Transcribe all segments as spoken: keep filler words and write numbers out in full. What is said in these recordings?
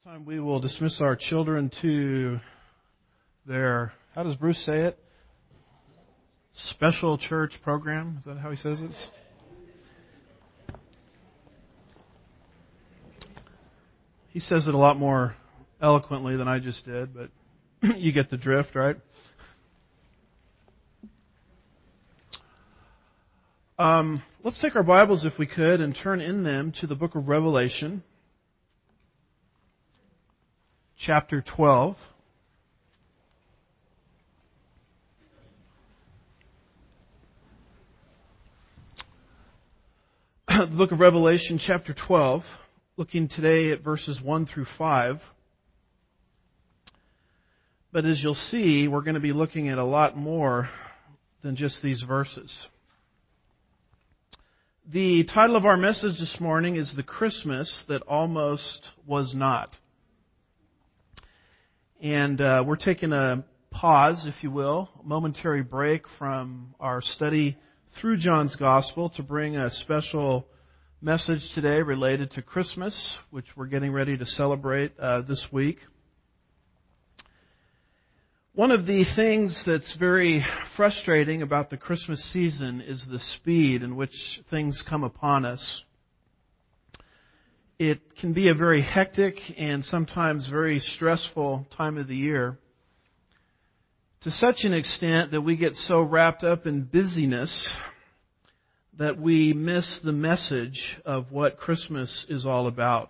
Time we will dismiss our children to their, how does Bruce say it? Special church program? Is that how he says it? He says it a lot more eloquently than I just did, but you get the drift, right? Um, let's take our Bibles, if we could, and turn in them to the book of Revelation. Chapter twelve. The book of Revelation, chapter twelve, looking today at verses one through five. But as you'll see, we're going to be looking at a lot more than just these verses. The title of our message this morning is The Christmas That Almost Was Not. And uh, we're taking a pause, if you will, a momentary break from our study through John's Gospel to bring a special message today related to Christmas, which we're getting ready to celebrate uh, this week. One of the things that's very frustrating about the Christmas season is the speed in which things come upon us. It can be a very hectic and sometimes very stressful time of the year, to such an extent that we get so wrapped up in busyness that we miss the message of what Christmas is all about.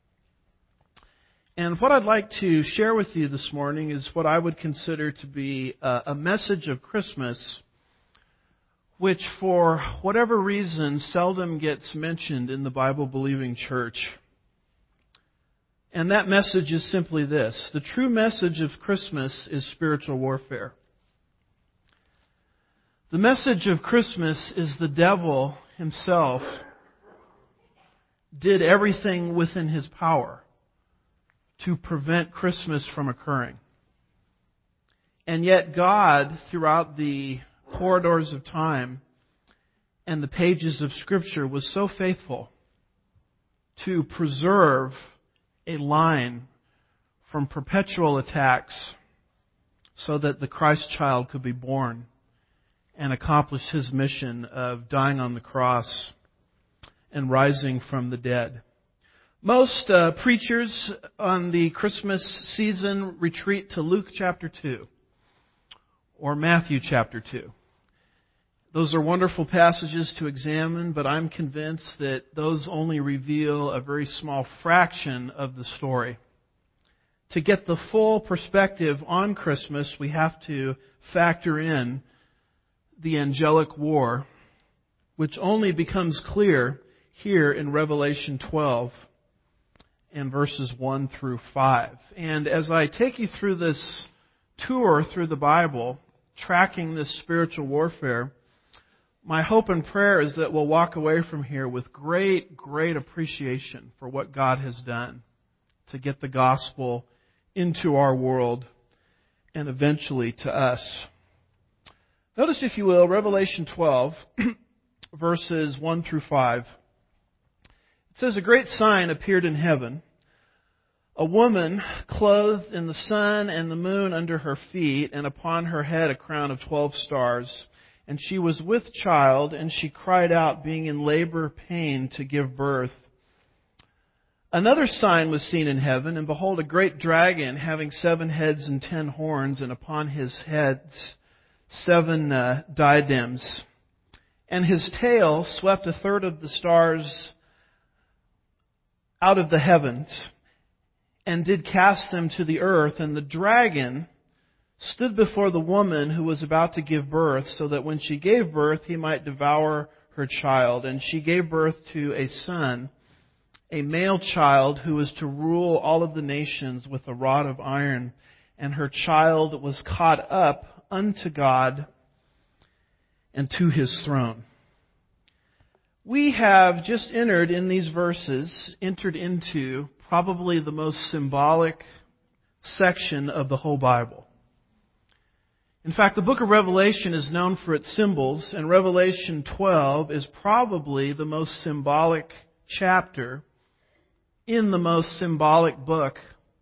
And what I'd like to share with you this morning is what I would consider to be a, a message of Christmas which, for whatever reason, seldom gets mentioned in the Bible-believing church. And that message is simply this: the true message of Christmas is spiritual warfare. The message of Christmas is the devil himself did everything within his power to prevent Christmas from occurring. And yet God, throughout the corridors of time and the pages of Scripture, was so faithful to preserve a line from perpetual attacks so that the Christ child could be born and accomplish His mission of dying on the cross and rising from the dead. Most uh, preachers on the Christmas season retreat to Luke chapter two or Matthew chapter two. Those are wonderful passages to examine, but I'm convinced that those only reveal a very small fraction of the story. To get the full perspective on Christmas, we have to factor in the angelic war, which only becomes clear here in Revelation twelve and verses one through five. And as I take you through this tour through the Bible, tracking this spiritual warfare, my hope and prayer is that we'll walk away from here with great, great appreciation for what God has done to get the gospel into our world and eventually to us. Notice, if you will, Revelation twelve, verses one through five. It says, "A great sign appeared in heaven, a woman clothed in the sun and the moon under her feet, and upon her head a crown of twelve stars. And she was with child, and she cried out, being in labor pain to give birth. Another sign was seen in heaven, and behold, a great dragon, having seven heads and ten horns, and upon his heads seven uh, diadems. And his tail swept a third of the stars out of the heavens, and did cast them to the earth. And the dragon stood before the woman who was about to give birth, so that when she gave birth, he might devour her child. And she gave birth to a son, a male child, who was to rule all of the nations with a rod of iron. And her child was caught up unto God and to His throne." We have just entered in these verses, entered into probably the most symbolic section of the whole Bible. In fact, the book of Revelation is known for its symbols, and Revelation twelve is probably the most symbolic chapter in the most symbolic book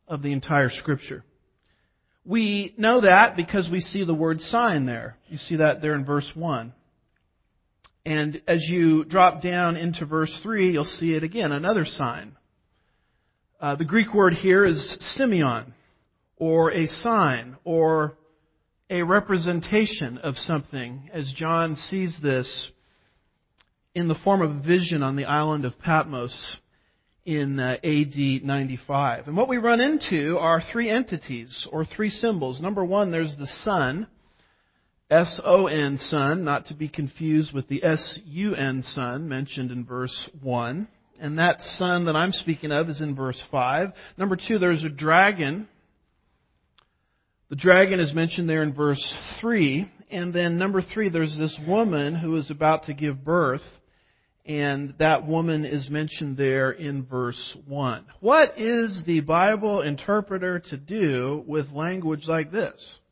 of the entire Scripture. We know that because we see the word sign there. You see that there in verse one. And as you drop down into verse three, you'll see it again, another sign. Uh, the Greek word here is semeion, or a sign, or a representation of something, as John sees this in the form of a vision on the island of Patmos in uh, A D ninety-five. And what we run into are three entities, or three symbols. Number one, there's the sun, S O N, sun, not to be confused with the S U N, sun, mentioned in verse one. And that sun that I'm speaking of is in verse five. Number two, there's a dragon. The dragon is mentioned there in verse three. And then number three, there's this woman who is about to give birth. And that woman is mentioned there in verse one. What is the Bible interpreter to do with language like this?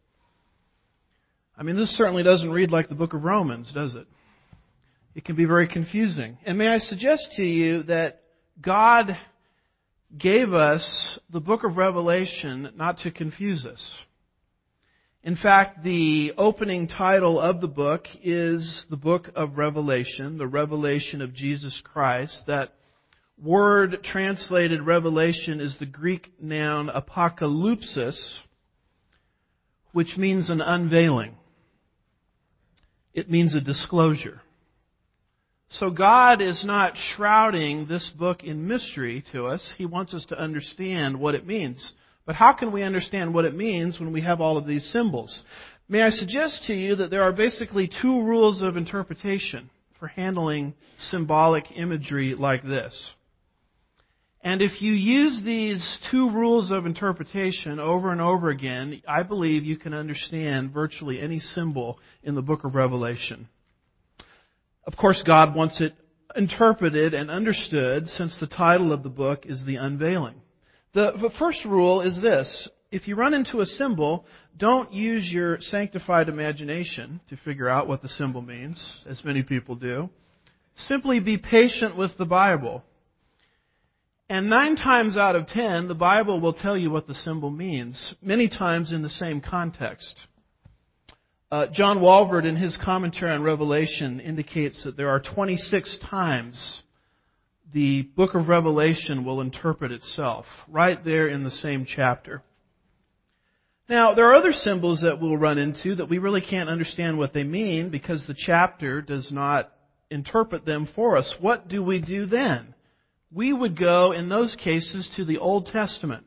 I mean, this certainly doesn't read like the book of Romans, does it? It can be very confusing. And may I suggest to you that God gave us the book of Revelation not to confuse us. In fact, the opening title of the book is the book of Revelation, the revelation of Jesus Christ. That word translated revelation is the Greek noun apokalypsis, which means an unveiling. It means a disclosure. So God is not shrouding this book in mystery to us. He wants us to understand what it means. But how can we understand what it means when we have all of these symbols? May I suggest to you that there are basically two rules of interpretation for handling symbolic imagery like this. And if you use these two rules of interpretation over and over again, I believe you can understand virtually any symbol in the book of Revelation. Of course, God wants it interpreted and understood, since the title of the book is The Unveiling. The, the first rule is this: if you run into a symbol, don't use your sanctified imagination to figure out what the symbol means, as many people do. Simply be patient with the Bible. And nine times out of ten, the Bible will tell you what the symbol means, many times in the same context. Uh, John Walvoord, in his commentary on Revelation, indicates that there are twenty-six times the book of Revelation will interpret itself, right there in the same chapter. Now, there are other symbols that we'll run into that we really can't understand what they mean because the chapter does not interpret them for us. What do we do then? We would go, in those cases, to the Old Testament.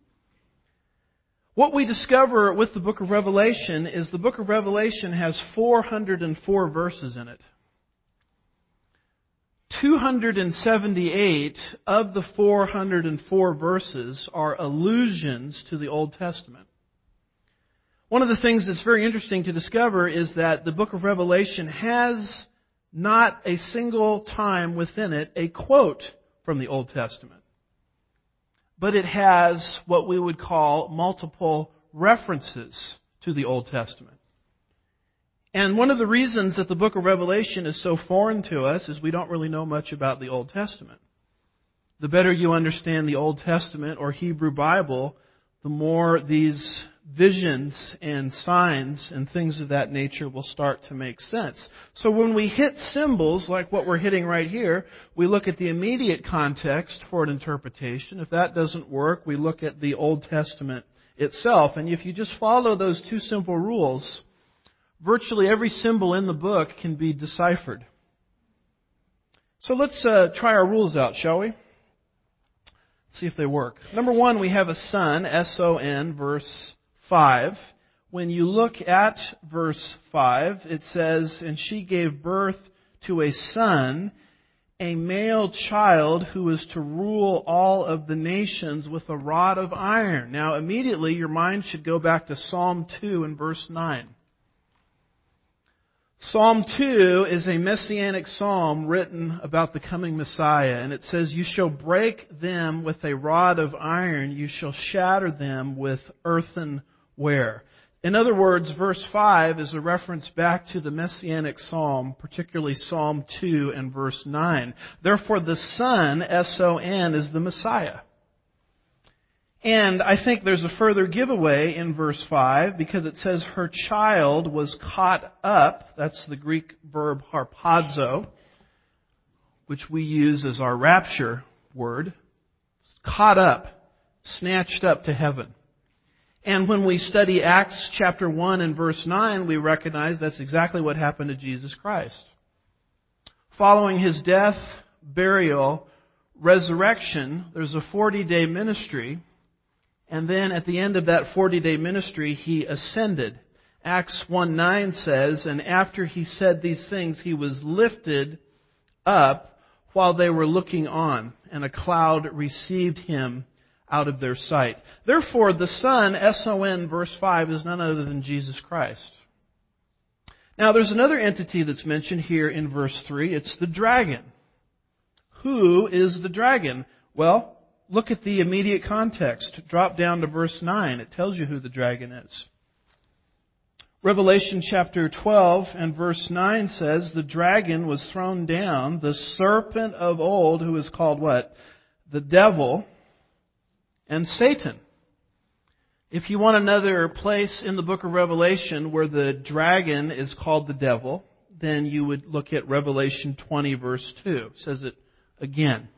What we discover with the book of Revelation is the book of Revelation has four hundred four verses in it. two hundred seventy-eight of the four hundred four verses are allusions to the Old Testament. One of the things that's very interesting to discover is that the book of Revelation has not a single time within it a quote from the Old Testament. But it has what we would call multiple references to the Old Testament. And one of the reasons that the book of Revelation is so foreign to us is we don't really know much about the Old Testament. The better you understand the Old Testament or Hebrew Bible, the more these visions and signs and things of that nature will start to make sense. So when we hit symbols like what we're hitting right here, we look at the immediate context for an interpretation. If that doesn't work, we look at the Old Testament itself. And if you just follow those two simple rules, virtually every symbol in the book can be deciphered. So let's uh, try our rules out, shall we? See if they work. Number one, we have a son, S O N, verse five. When you look at verse five, it says, "And she gave birth to a son, a male child who is to rule all of the nations with a rod of iron." Now, immediately your mind should go back to Psalm two and verse nine. Psalm two is a messianic psalm written about the coming Messiah, and it says, "You shall break them with a rod of iron, you shall shatter them with earthenware." In other words, verse five is a reference back to the messianic psalm, particularly Psalm two and verse nine. Therefore, the Son, S O N, is the Messiah. And I think there's a further giveaway in verse five because it says her child was caught up. That's the Greek verb harpazo, which we use as our rapture word. Caught up, snatched up to heaven. And when we study Acts chapter one and verse nine, we recognize that's exactly what happened to Jesus Christ. Following His death, burial, resurrection, there's a forty-day ministry. And then at the end of that forty-day ministry, He ascended. Acts one nine says, and after He said these things, He was lifted up while they were looking on, and a cloud received Him out of their sight. Therefore, the Son, S O N, verse five, is none other than Jesus Christ. Now, there's another entity that's mentioned here in verse three. It's the dragon. Who is the dragon? Well, look at the immediate context. Drop down to verse nine. It tells you who the dragon is. Revelation chapter twelve and verse nine says, the dragon was thrown down, the serpent of old, who is called what? The devil and Satan. If you want another place in the book of Revelation where the dragon is called the devil, then you would look at Revelation twenty verse two. It says it again.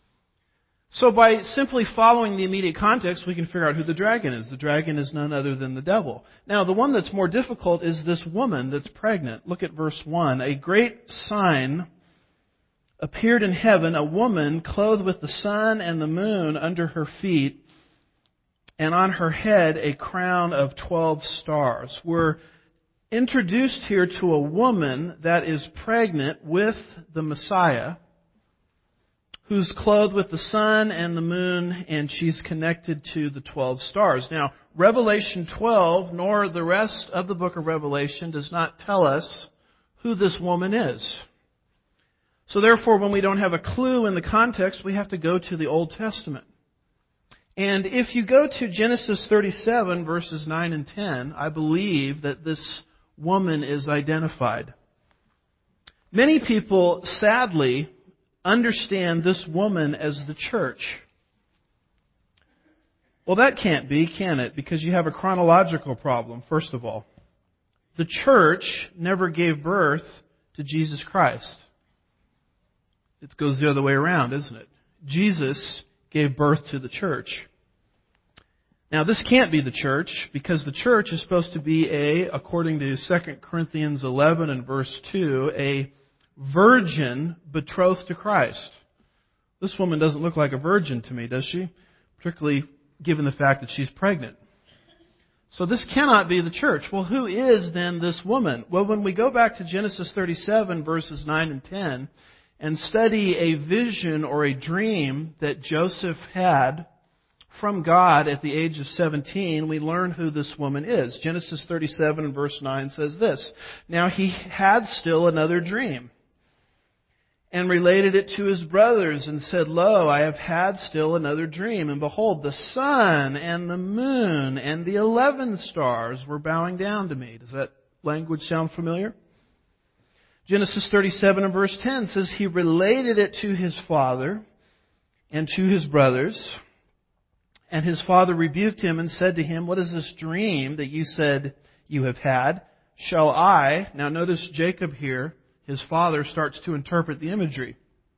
So by simply following the immediate context, we can figure out who the dragon is. The dragon is none other than the devil. Now, the one that's more difficult is this woman that's pregnant. Look at verse one. A great sign appeared in heaven, a woman clothed with the sun and the moon under her feet, and on her head a crown of twelve stars. We're introduced here to a woman that is pregnant with the Messiah, who's clothed with the sun and the moon, and she's connected to the twelve stars. Now, Revelation twelve, nor the rest of the book of Revelation, does not tell us who this woman is. So therefore, when we don't have a clue in the context, we have to go to the Old Testament. And if you go to Genesis thirty-seven, verses nine and ten, I believe that this woman is identified. Many people, sadly, understand this woman as the church. Well, that can't be, can it? Because you have a chronological problem, first of all. The church never gave birth to Jesus Christ. It goes the other way around, isn't it? Jesus gave birth to the church. Now, this can't be the church, because the church is supposed to be a, according to Second Corinthians eleven and verse two, a virgin betrothed to Christ. This woman doesn't look like a virgin to me, does she? Particularly given the fact that she's pregnant. So this cannot be the church. Well, who is then this woman? Well, when we go back to Genesis thirty-seven, verses nine and ten, and study a vision or a dream that Joseph had from God at the age of seventeen, we learn who this woman is. Genesis thirty-seven and verse nine says this, now he had still another dream, and related it to his brothers, and said, lo, I have had still another dream, and behold, the sun and the moon and the eleven stars were bowing down to me. Does that language sound familiar? Genesis thirty-seven and verse ten says, he related it to his father and to his brothers, and his father rebuked him and said to him, what is this dream that you said you have had? Shall I, now notice Jacob here, his father starts to interpret the imagery.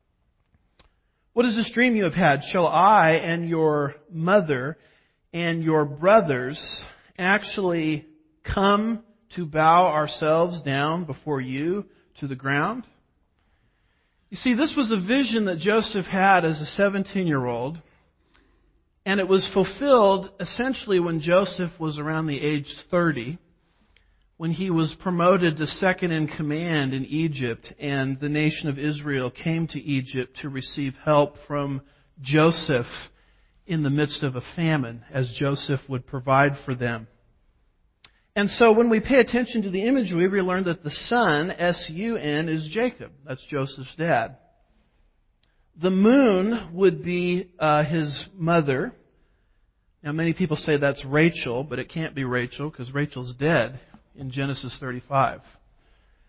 What is this dream you have had? Shall I and your mother and your brothers actually come to bow ourselves down before you to the ground? You see, this was a vision that Joseph had as a seventeen-year-old, and it was fulfilled essentially when Joseph was around the age thirty, when he was promoted to second in command in Egypt, and the nation of Israel came to Egypt to receive help from Joseph in the midst of a famine, as Joseph would provide for them. And so when we pay attention to the imagery, we learn that the sun, S U N, is Jacob. That's Joseph's dad. The moon would be uh, his mother. Now, many people say that's Rachel, but it can't be Rachel because Rachel's dead in Genesis thirty-five.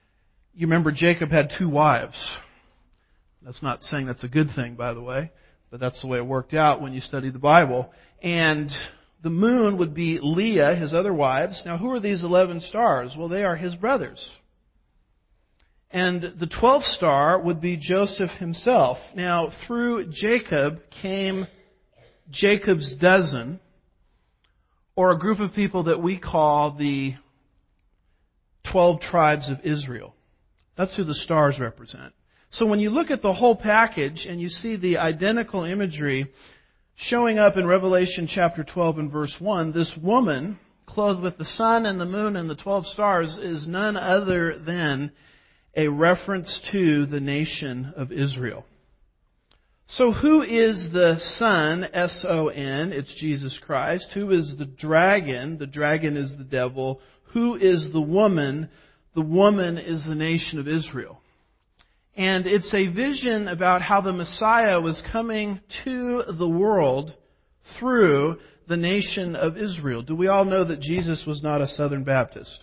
You remember Jacob had two wives. That's not saying that's a good thing, by the way, but that's the way it worked out when you study the Bible. And the moon would be Leah, his other wives. Now, who are these eleven stars? Well, they are his brothers. And the twelfth star would be Joseph himself. Now, through Jacob came Jacob's dozen, or a group of people that we call the twelve tribes of Israel. That's who the stars represent. So when you look at the whole package and you see the identical imagery showing up in Revelation chapter twelve and verse one, this woman, clothed with the sun and the moon and the twelve stars, is none other than a reference to the nation of Israel. So who is the Son, S O N? It's Jesus Christ. Who is the dragon? The dragon is the devil. Who is the woman? The woman is the nation of Israel. And it's a vision about how the Messiah was coming to the world through the nation of Israel. Do we all know that Jesus was not a Southern Baptist?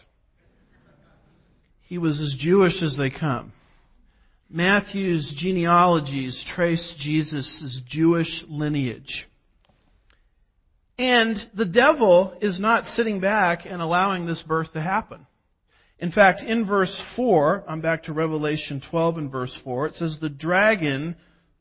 He was as Jewish as they come. Matthew's genealogies trace Jesus' Jewish lineage. And the devil is not sitting back and allowing this birth to happen. In fact, in verse four, I'm back to Revelation twelve and verse four, it says, the dragon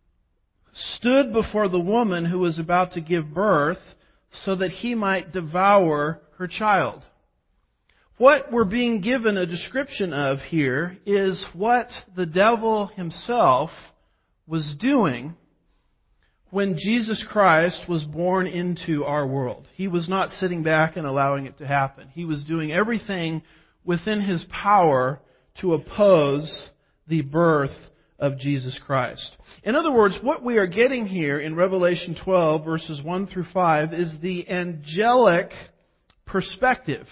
stood before the woman who was about to give birth so that he might devour her child. What we're being given a description of here is what the devil himself was doing when Jesus Christ was born into our world. He was not sitting back and allowing it to happen. He was doing everything within his power to oppose the birth of Jesus Christ. In other words, what we are getting here in Revelation twelve, verses one through five, is the angelic perspective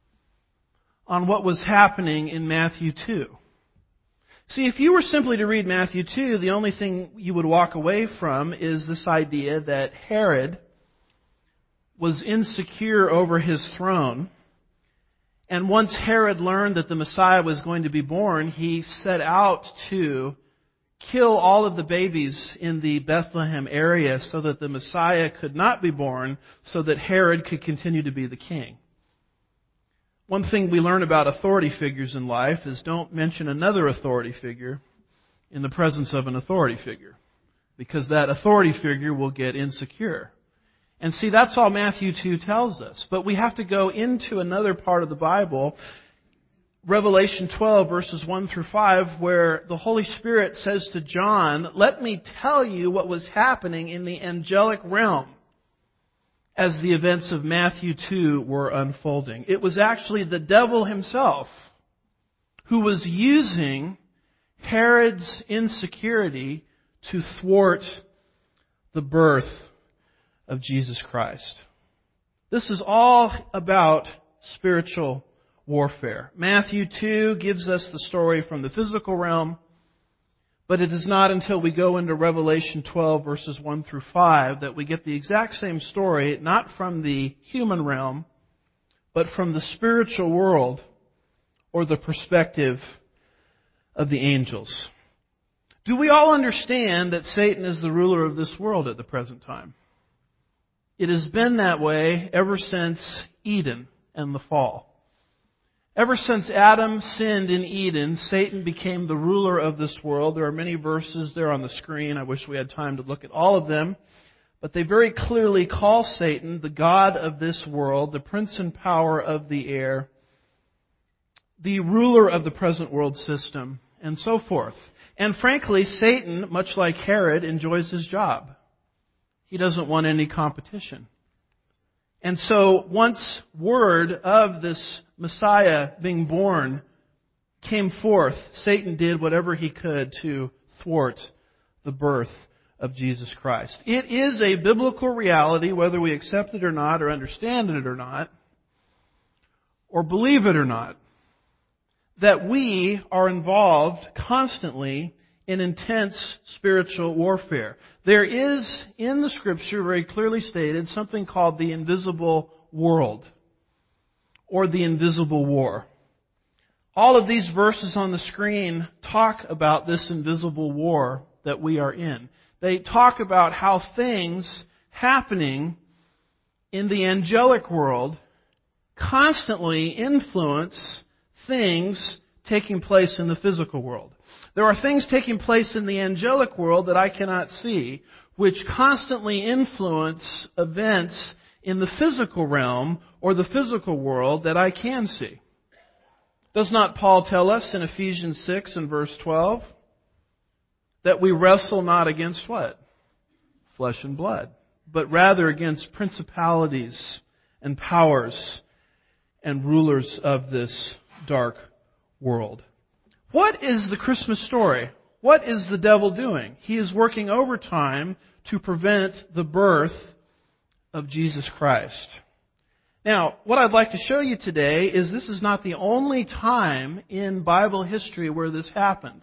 on what was happening in Matthew two. See, if you were simply to read Matthew two, the only thing you would walk away from is this idea that Herod was insecure over his throne. And once Herod learned that the Messiah was going to be born, he set out to kill all of the babies in the Bethlehem area so that the Messiah could not be born, so that Herod could continue to be the king. One thing we learn about authority figures in life is don't mention another authority figure in the presence of an authority figure, because that authority figure will get insecure. And see, that's all Matthew two tells us. But we have to go into another part of the Bible, Revelation twelve, verses one through five, where the Holy Spirit says to John, let me tell you what was happening in the angelic realm as the events of Matthew two were unfolding. It was actually the devil himself who was using Herod's insecurity to thwart the birth of Jesus Christ. This is all about spiritual warfare. Matthew two gives us the story from the physical realm, but it is not until we go into Revelation twelve, verses one through five, that we get the exact same story, not from the human realm, but from the spiritual world, or the perspective of the angels. Do we all understand that Satan is the ruler of this world at the present time? It has been that way ever since Eden and the fall. Ever since Adam sinned in Eden, Satan became the ruler of this world. There are many verses there on the screen. I wish we had time to look at all of them. But they very clearly call Satan the god of this world, the prince and power of the air, the ruler of the present world system, and so forth. And frankly, Satan, much like Herod, enjoys his job. He doesn't want any competition. And so once word of this Messiah being born came forth, Satan did whatever he could to thwart the birth of Jesus Christ. It is a biblical reality, whether we accept it or not, or understand it or not, or believe it or not, that we are involved constantly in intense spiritual warfare. There is, in the Scripture, very clearly stated, something called the invisible world, or the invisible war. All of these verses on the screen talk about this invisible war that we are in. They talk about how things happening in the angelic world constantly influence things taking place in the physical world. There are things taking place in the angelic world that I cannot see, which constantly influence events in the physical realm or the physical world that I can see. Does not Paul tell us in Ephesians six and verse twelve that we wrestle not against what? Flesh and blood, but rather against principalities and powers and rulers of this dark world. What is the Christmas story? What is the devil doing? He is working overtime to prevent the birth of Jesus Christ. Now, what I'd like to show you today is this is not the only time in Bible history where this happens.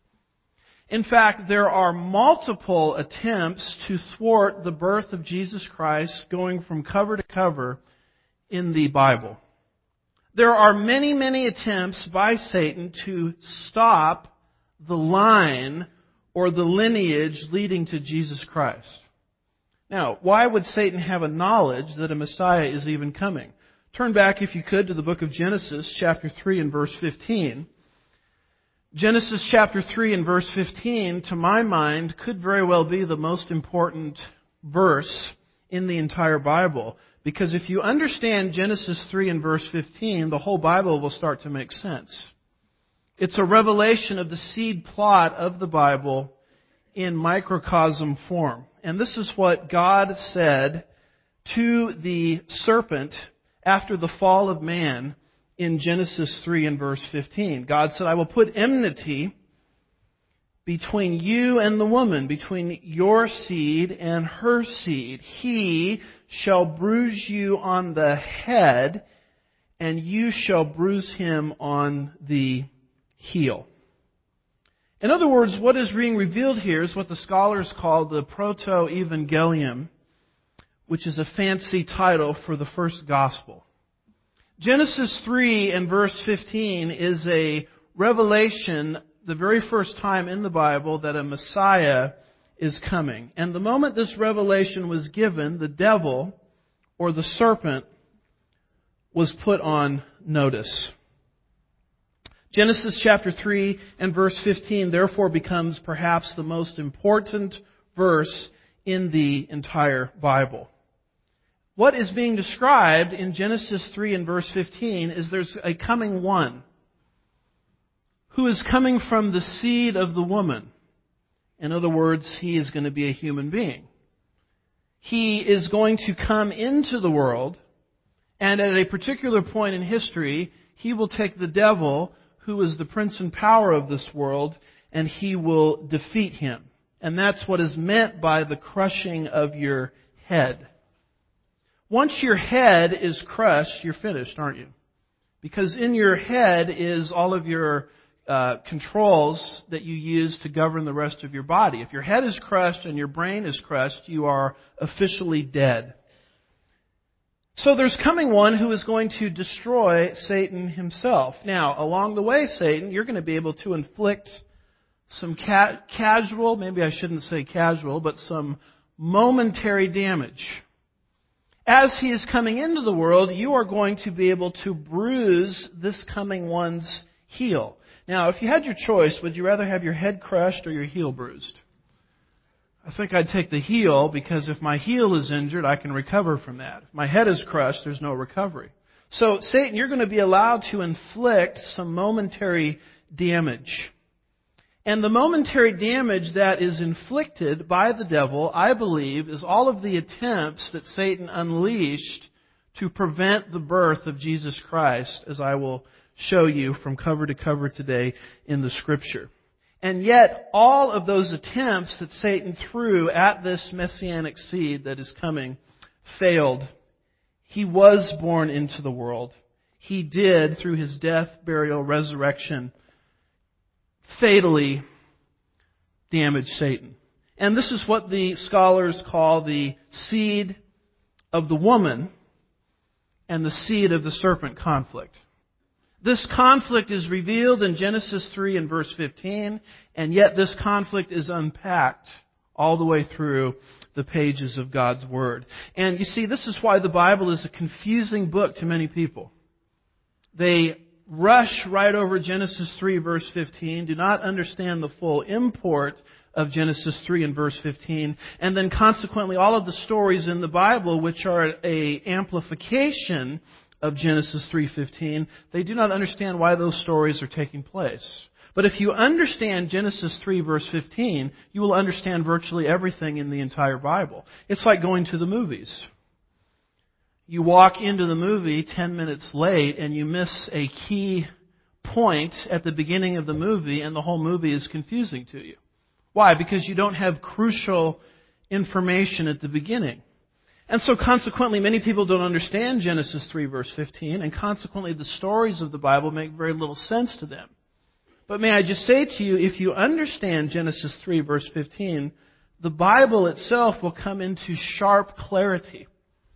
In fact, there are multiple attempts to thwart the birth of Jesus Christ going from cover to cover in the Bible. There are many, many attempts by Satan to stop the line or the lineage leading to Jesus Christ. Now, why would Satan have a knowledge that a Messiah is even coming? Turn back, if you could, to the book of Genesis, chapter three and verse fifteen. Genesis chapter three and verse fifteen, to my mind, could very well be the most important verse in the entire Bible. Because if you understand Genesis three and verse fifteen, the whole Bible will start to make sense. It's a revelation of the seed plot of the Bible in microcosm form. And this is what God said to the serpent after the fall of man in Genesis three and verse fifteen. God said, I will put enmity between you and the woman, between your seed and her seed. He shall bruise you on the head, and you shall bruise him on the heel. In other words, what is being revealed here is what the scholars call the Proto-Evangelium, which is a fancy title for the first gospel. Genesis three and verse fifteen is a revelation, the very first time in the Bible, that a Messiah is coming. And the moment this revelation was given, the devil, or the serpent, was put on notice. Genesis chapter three and verse fifteen therefore becomes perhaps the most important verse in the entire Bible. What is being described in Genesis three and verse fifteen is there's a coming one who is coming from the seed of the woman. In other words, he is going to be a human being. He is going to come into the world, and at a particular point in history, he will take the devil, who is the prince and power of this world, and he will defeat him. And that's what is meant by the crushing of your head. Once your head is crushed, you're finished, aren't you? Because in your head is all of your uh, controls that you use to govern the rest of your body. If your head is crushed and your brain is crushed, you are officially dead. So there's coming one who is going to destroy Satan himself. Now, along the way, Satan, you're going to be able to inflict some ca- casual, maybe I shouldn't say casual, but some momentary damage. As he is coming into the world, you are going to be able to bruise this coming one's heel. Now, if you had your choice, would you rather have your head crushed or your heel bruised? I think I'd take the heel, because if my heel is injured, I can recover from that. If my head is crushed, there's no recovery. So, Satan, you're going to be allowed to inflict some momentary damage. And the momentary damage that is inflicted by the devil, I believe, is all of the attempts that Satan unleashed to prevent the birth of Jesus Christ, as I will show you from cover to cover today in the Scripture. And yet, all of those attempts that Satan threw at this messianic seed that is coming failed. He was born into the world. He did, through his death, burial, resurrection, fatally damage Satan. And this is what the scholars call the seed of the woman and the seed of the serpent conflict. This conflict is revealed in Genesis three and verse fifteen, and yet this conflict is unpacked all the way through the pages of God's Word. And you see, this is why the Bible is a confusing book to many people. They rush right over Genesis three verse fifteen, do not understand the full import of Genesis three and verse fifteen, and then consequently all of the stories in the Bible which are a amplification of Genesis three fifteen, they do not understand why those stories are taking place. But if you understand Genesis three verse fifteen, you will understand virtually everything in the entire Bible. It's like going to the movies. You walk into the movie ten minutes late and you miss a key point at the beginning of the movie and the whole movie is confusing to you. Why? Because you don't have crucial information at the beginning. And so consequently, many people don't understand Genesis three verse fifteen, and consequently the stories of the Bible make very little sense to them. But may I just say to you, if you understand Genesis three verse fifteen, the Bible itself will come into sharp clarity.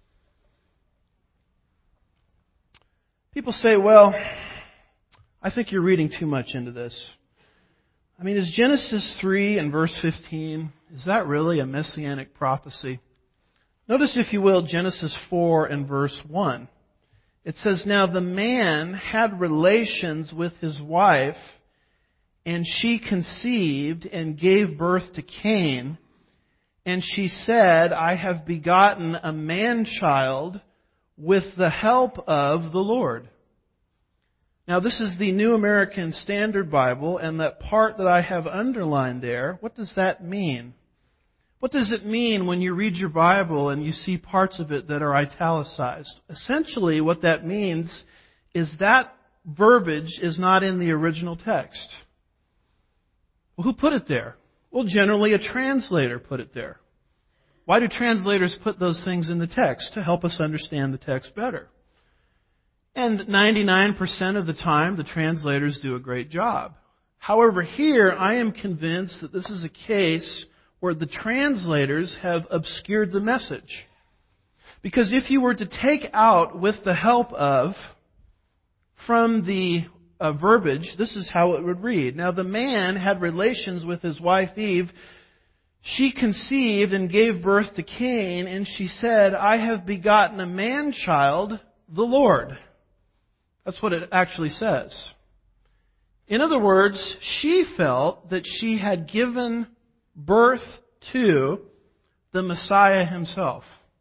People say, well, I think you're reading too much into this. I mean, is Genesis three and verse fifteen, is that really a messianic prophecy? Notice, if you will, Genesis four and verse one. It says, now the man had relations with his wife, and she conceived and gave birth to Cain. And she said, I have begotten a man-child with the help of the Lord. Now, this is the New American Standard Bible, and that part that I have underlined there, what does that mean? What does it mean when you read your Bible and you see parts of it that are italicized? Essentially, what that means is that verbiage is not in the original text. Well, who put it there? Well, generally a translator put it there. Why do translators put those things in the text? To help us understand the text better. And ninety-nine percent of the time, the translators do a great job. However, here, I am convinced that this is a case where the translators have obscured the message. Because if you were to take out with the help of from the uh, verbiage, this is how it would read. Now the man had relations with his wife Eve. She conceived and gave birth to Cain, and she said, I have begotten a man-child, the Lord. That's what it actually says. In other words, she felt that she had given birth to the Messiah himself.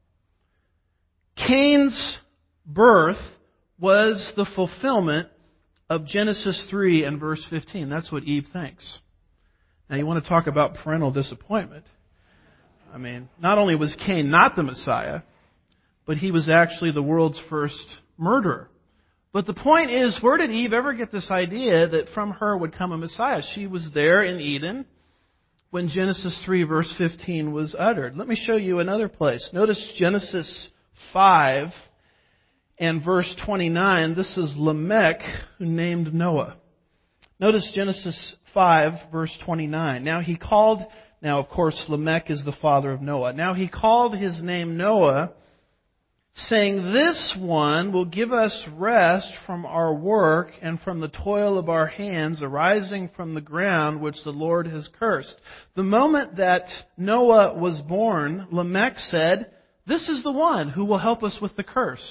Cain's birth was the fulfillment of Genesis three and verse fifteen. That's what Eve thinks. Now, you want to talk about parental disappointment. I mean, not only was Cain not the Messiah, but he was actually the world's first murderer. But the point is, where did Eve ever get this idea that from her would come a Messiah? She was there in Eden when Genesis three verse fifteen was uttered. Let me show you another place. Notice Genesis five and verse twenty-nine. This is Lamech who named Noah. Notice Genesis five verse twenty-nine. Now he called, now of course Lamech is the father of Noah. Now he called his name Noah, saying, this one will give us rest from our work and from the toil of our hands arising from the ground which the Lord has cursed. The moment that Noah was born, Lamech said, this is the one who will help us with the curse.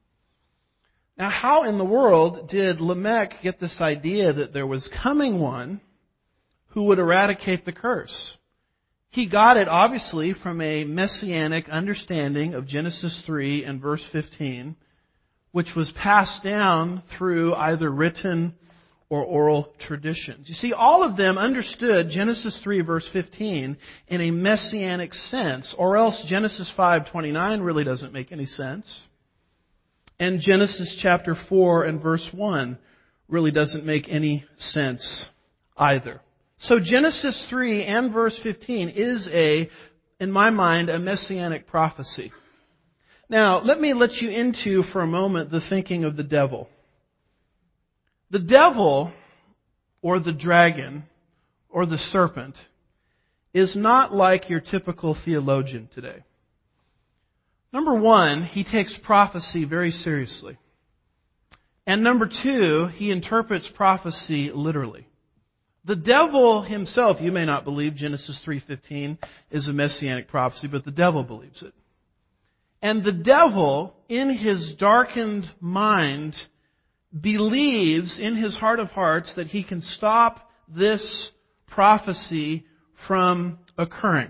Now, how in the world did Lamech get this idea that there was coming one who would eradicate the curse? He got it, obviously, from a messianic understanding of Genesis three and verse fifteen, which was passed down through either written or oral traditions. You see, all of them understood Genesis three verse fifteen in a messianic sense, or else Genesis five twenty-nine really doesn't make any sense. And Genesis chapter four and verse one really doesn't make any sense either. So Genesis three and verse fifteen is a, in my mind, a messianic prophecy. Now, let me let you into for a moment the thinking of the devil. The devil, or the dragon, or the serpent, is not like your typical theologian today. Number one, he takes prophecy very seriously. And number two, he interprets prophecy literally. The devil himself, you may not believe Genesis three fifteen is a messianic prophecy, but the devil believes it. And the devil, in his darkened mind, believes in his heart of hearts that he can stop this prophecy from occurring.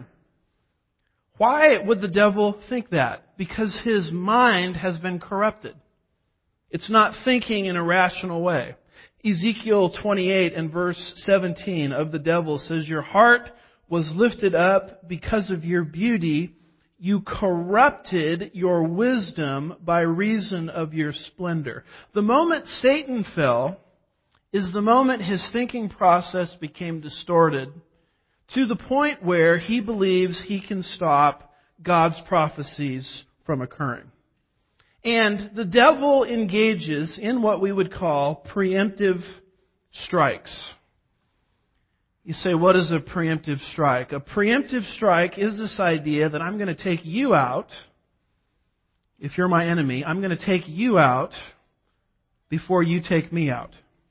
Why would the devil think that? Because his mind has been corrupted. It's not thinking in a rational way. Ezekiel twenty-eight and verse seventeen of the devil says, "Your heart was lifted up because of your beauty. You corrupted your wisdom by reason of your splendor." The moment Satan fell is the moment his thinking process became distorted to the point where he believes he can stop God's prophecies from occurring. And the devil engages in what we would call preemptive strikes. You say, what is a preemptive strike? A preemptive strike is this idea that I'm going to take you out. If you're my enemy, I'm going to take you out before you take me out.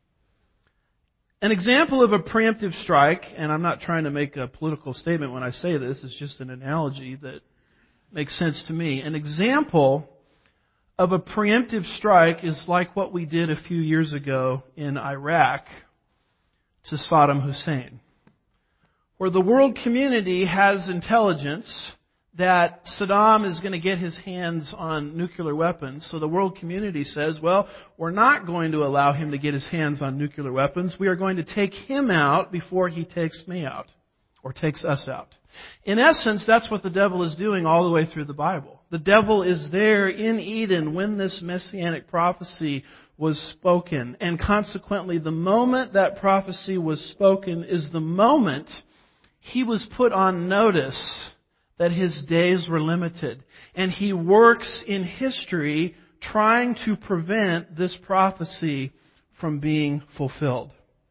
An example of a preemptive strike, and I'm not trying to make a political statement when I say this, it's just an analogy that makes sense to me. An example of a preemptive strike is like what we did a few years ago in Iraq to Saddam Hussein, where the world community has intelligence that Saddam is going to get his hands on nuclear weapons. So the world community says, well, we're not going to allow him to get his hands on nuclear weapons. We are going to take him out before he takes me out, or takes us out. In essence, that's what the devil is doing all the way through the Bible. The devil is there in Eden when this messianic prophecy was spoken. And consequently, the moment that prophecy was spoken is the moment he was put on notice that his days were limited. And he works in history trying to prevent this prophecy from being fulfilled.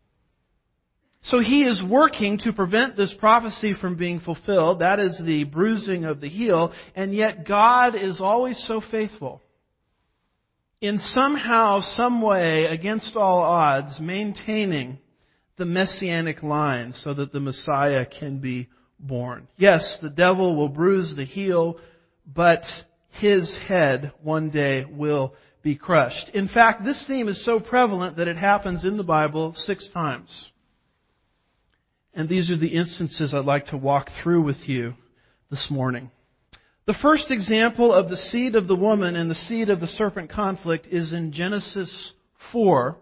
So he is working to prevent this prophecy from being fulfilled. That is the bruising of the heel. And yet God is always so faithful in somehow, some way, against all odds, maintaining the messianic line so that the Messiah can be born. Yes, the devil will bruise the heel, but his head one day will be crushed. In fact, this theme is so prevalent that it happens in the Bible six times. And these are the instances I'd like to walk through with you this morning. The first example of the seed of the woman and the seed of the serpent conflict is in Genesis four.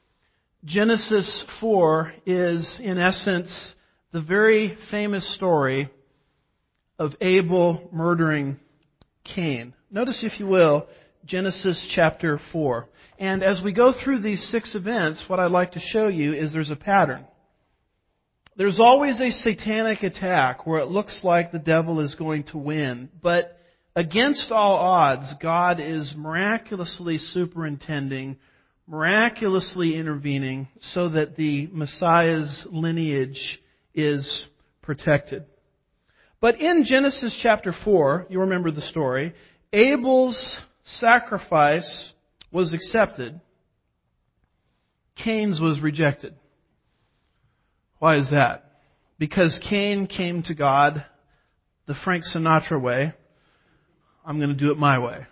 Genesis four is, in essence, the very famous story of Abel murdering Cain. Notice, if you will, Genesis chapter four. And as we go through these six events, what I'd like to show you is there's a pattern. There's always a satanic attack where it looks like the devil is going to win. But against all odds, God is miraculously superintending, miraculously intervening so that the Messiah's lineage is protected. But in Genesis chapter four, you remember the story, Abel's sacrifice was accepted. Cain's was rejected. Why is that? Because Cain came to God the Frank Sinatra way. I'm going to do it my way.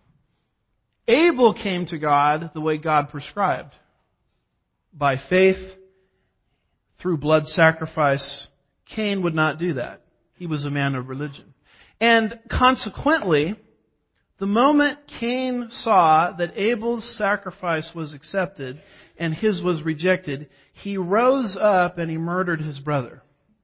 Abel came to God the way God prescribed. By faith, through blood sacrifice. Cain would not do that. He was a man of religion. And consequently, the moment Cain saw that Abel's sacrifice was accepted and his was rejected, he rose up and he murdered his brother.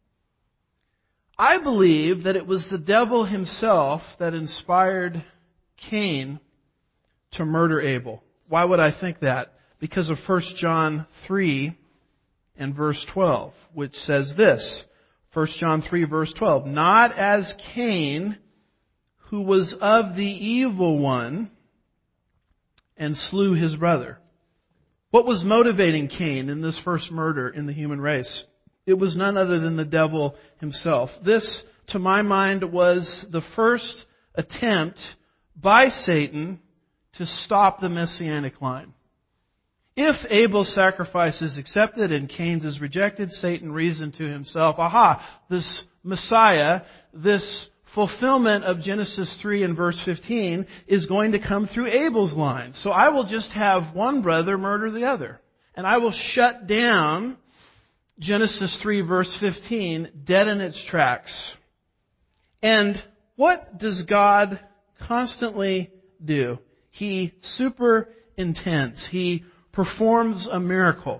I believe that it was the devil himself that inspired Cain to murder Abel. Why would I think that? Because of First John three and verse twelve, which says this. First John three verse twelve. Not as Cain, who was of the evil one, and slew his brother. What was motivating Cain in this first murder in the human race? It was none other than the devil himself. This, to my mind, was the first attempt by Satan to stop the messianic line. If Abel's sacrifice is accepted and Cain's is rejected, Satan reasoned to himself, aha, this Messiah, this fulfillment of Genesis three and verse fifteen is going to come through Abel's line. So I will just have one brother murder the other. And I will shut down Genesis three verse fifteen dead in its tracks. And what does God constantly do? He superintends. He performs a miracle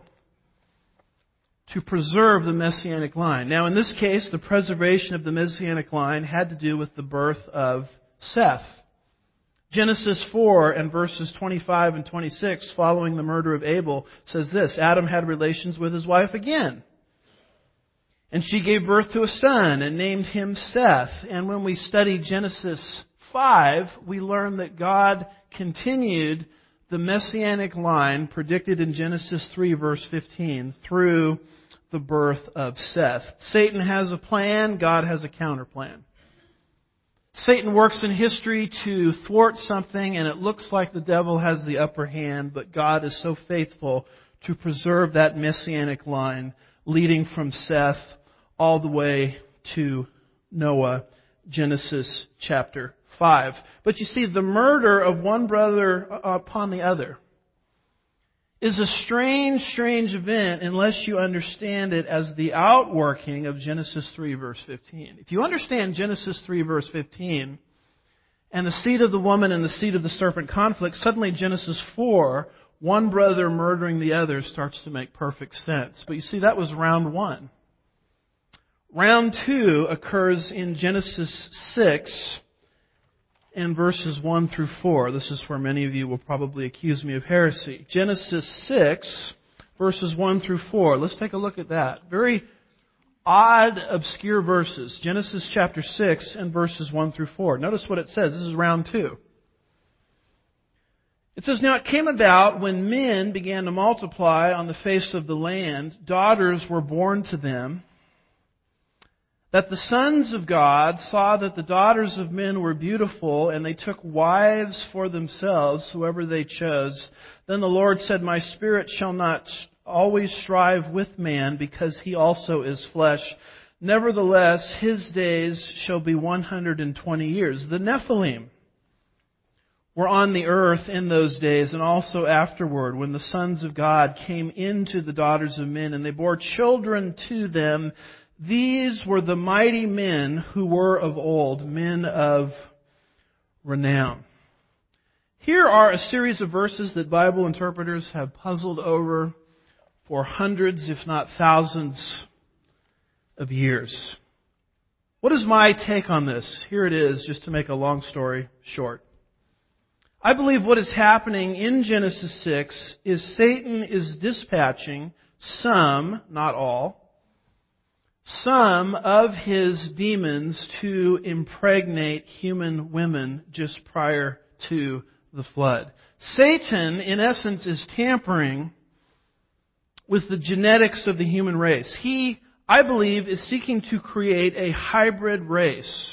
to preserve the Messianic line. Now, in this case, the preservation of the Messianic line had to do with the birth of Seth. Genesis four and verses twenty-five and twenty-six, following the murder of Abel, says this: Adam had relations with his wife again, and she gave birth to a son and named him Seth. And when we study Genesis five, we learn that God continued the Messianic line predicted in Genesis three verse fifteen through the birth of Seth. Satan has a plan, God has a counterplan. Satan works in history to thwart something, and it looks like the devil has the upper hand, but God is so faithful to preserve that Messianic line leading from Seth all the way to Noah, Genesis chapter five. But you see, the murder of one brother upon the other is a strange, strange event unless you understand it as the outworking of Genesis three verse fifteen. If you understand Genesis three verse fifteen and the seed of the woman and the seed of the serpent conflict, suddenly Genesis four, one brother murdering the other, starts to make perfect sense. But you see, that was round one. Round two occurs in Genesis six and verses one through four. This is where many of you will probably accuse me of heresy. Genesis six, verses one through four. Let's take a look at that. Very odd, obscure verses. Genesis chapter six and verses one through four. Notice what it says. This is round two. It says, Now it came about when men began to multiply on the face of the land, daughters were born to them, that the sons of God saw that the daughters of men were beautiful, and they took wives for themselves, whoever they chose. Then the Lord said, My spirit shall not always strive with man, because he also is flesh. Nevertheless, his days shall be one hundred twenty years. The Nephilim were on the earth in those days, and also afterward, when the sons of God came into the daughters of men, and they bore children to them. These were the mighty men who were of old, men of renown. Here are a series of verses that Bible interpreters have puzzled over for hundreds, if not thousands, of years. What is my take on this? Here it is, just to make a long story short. I believe what is happening in Genesis six is Satan is dispatching some, not all, some of his demons to impregnate human women just prior to the flood. Satan, in essence, is tampering with the genetics of the human race. He, I believe, is seeking to create a hybrid race.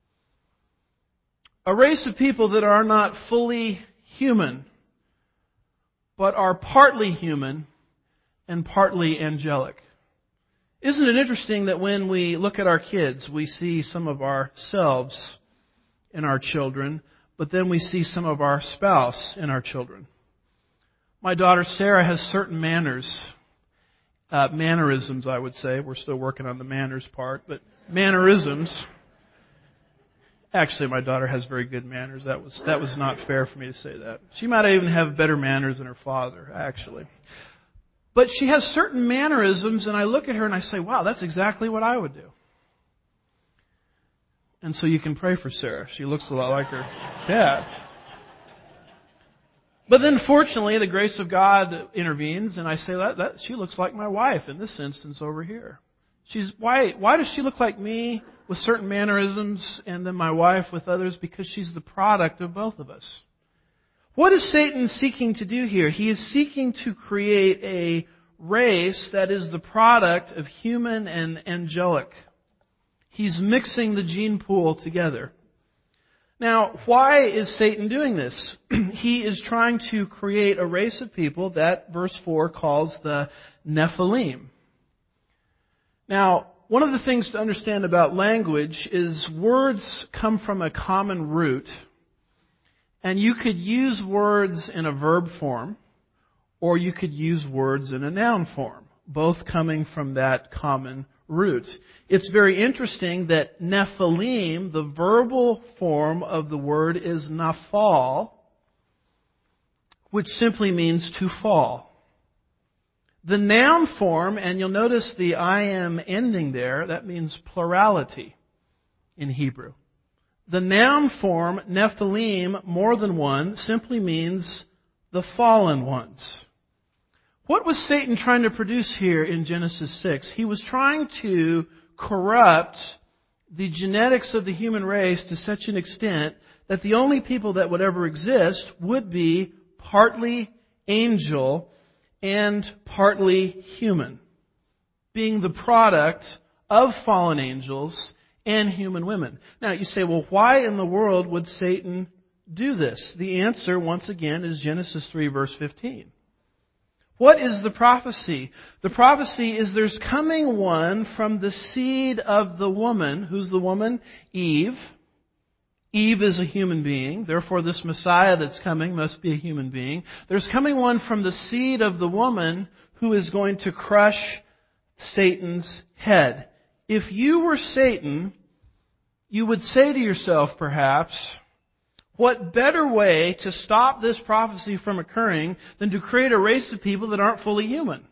A race of people that are not fully human, but are partly human and partly angelic. Isn't it interesting that when we look at our kids, we see some of ourselves in our children, but then we see some of our spouse in our children? My daughter Sarah has certain manners, uh, mannerisms, I would say. We're still working on the manners part, but mannerisms. Actually, my daughter has very good manners. That was that was not fair for me to say that. She might even have better manners than her father, actually. But she has certain mannerisms, and I look at her and I say, wow, that's exactly what I would do. And so you can pray for Sarah. She looks a lot like her dad. But then, fortunately, the grace of God intervenes, and I say, that, that she looks like my wife in this instance over here. She's why? Why does she look like me with certain mannerisms, and then my wife with others? Because she's the product of both of us. What is Satan seeking to do here? He is seeking to create a race that is the product of human and angelic. He's mixing the gene pool together. Now, why is Satan doing this? He is trying to create a race of people that verse four calls the Nephilim. Now, one of the things to understand about language is words come from a common root, and you could use words in a verb form, or you could use words in a noun form, both coming from that common root. It's very interesting that Nephilim, the verbal form of the word, is naphal, which simply means to fall. The noun form, and you'll notice the I am ending there, that means plurality in Hebrew. The noun form, Nephilim, more than one, simply means the fallen ones. What was Satan trying to produce here in Genesis six? He was trying to corrupt the genetics of the human race to such an extent that the only people that would ever exist would be partly angel and partly human, being the product of fallen angels and human women. Now you say, well, why in the world would Satan do this? The answer, once again, is Genesis three, verse fifteen. What is the prophecy? The prophecy is there's coming one from the seed of the woman. Who's the woman? Eve. Eve is a human being. Therefore, this Messiah that's coming must be a human being. There's coming one from the seed of the woman who is going to crush Satan's head. If you were Satan, you would say to yourself, perhaps, what better way to stop this prophecy from occurring than to create a race of people that aren't fully human?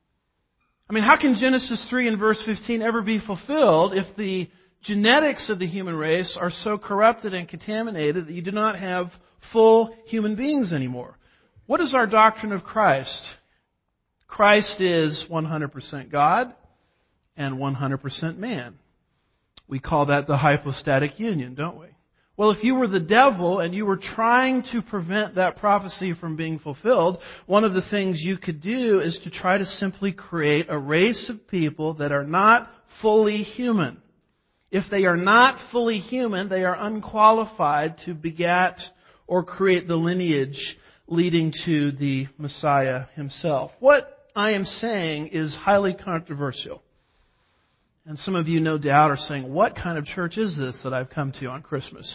I mean, how can Genesis three and verse fifteen ever be fulfilled if the genetics of the human race are so corrupted and contaminated that you do not have full human beings anymore? What is our doctrine of Christ? Christ is one hundred percent God and one hundred percent man. We call that the hypostatic union, don't we? Well, if you were the devil and you were trying to prevent that prophecy from being fulfilled, one of the things you could do is to try to simply create a race of people that are not fully human. If they are not fully human, they are unqualified to beget or create the lineage leading to the Messiah himself. What I am saying is highly controversial. And some of you, no doubt, are saying, what kind of church is this that I've come to on Christmas?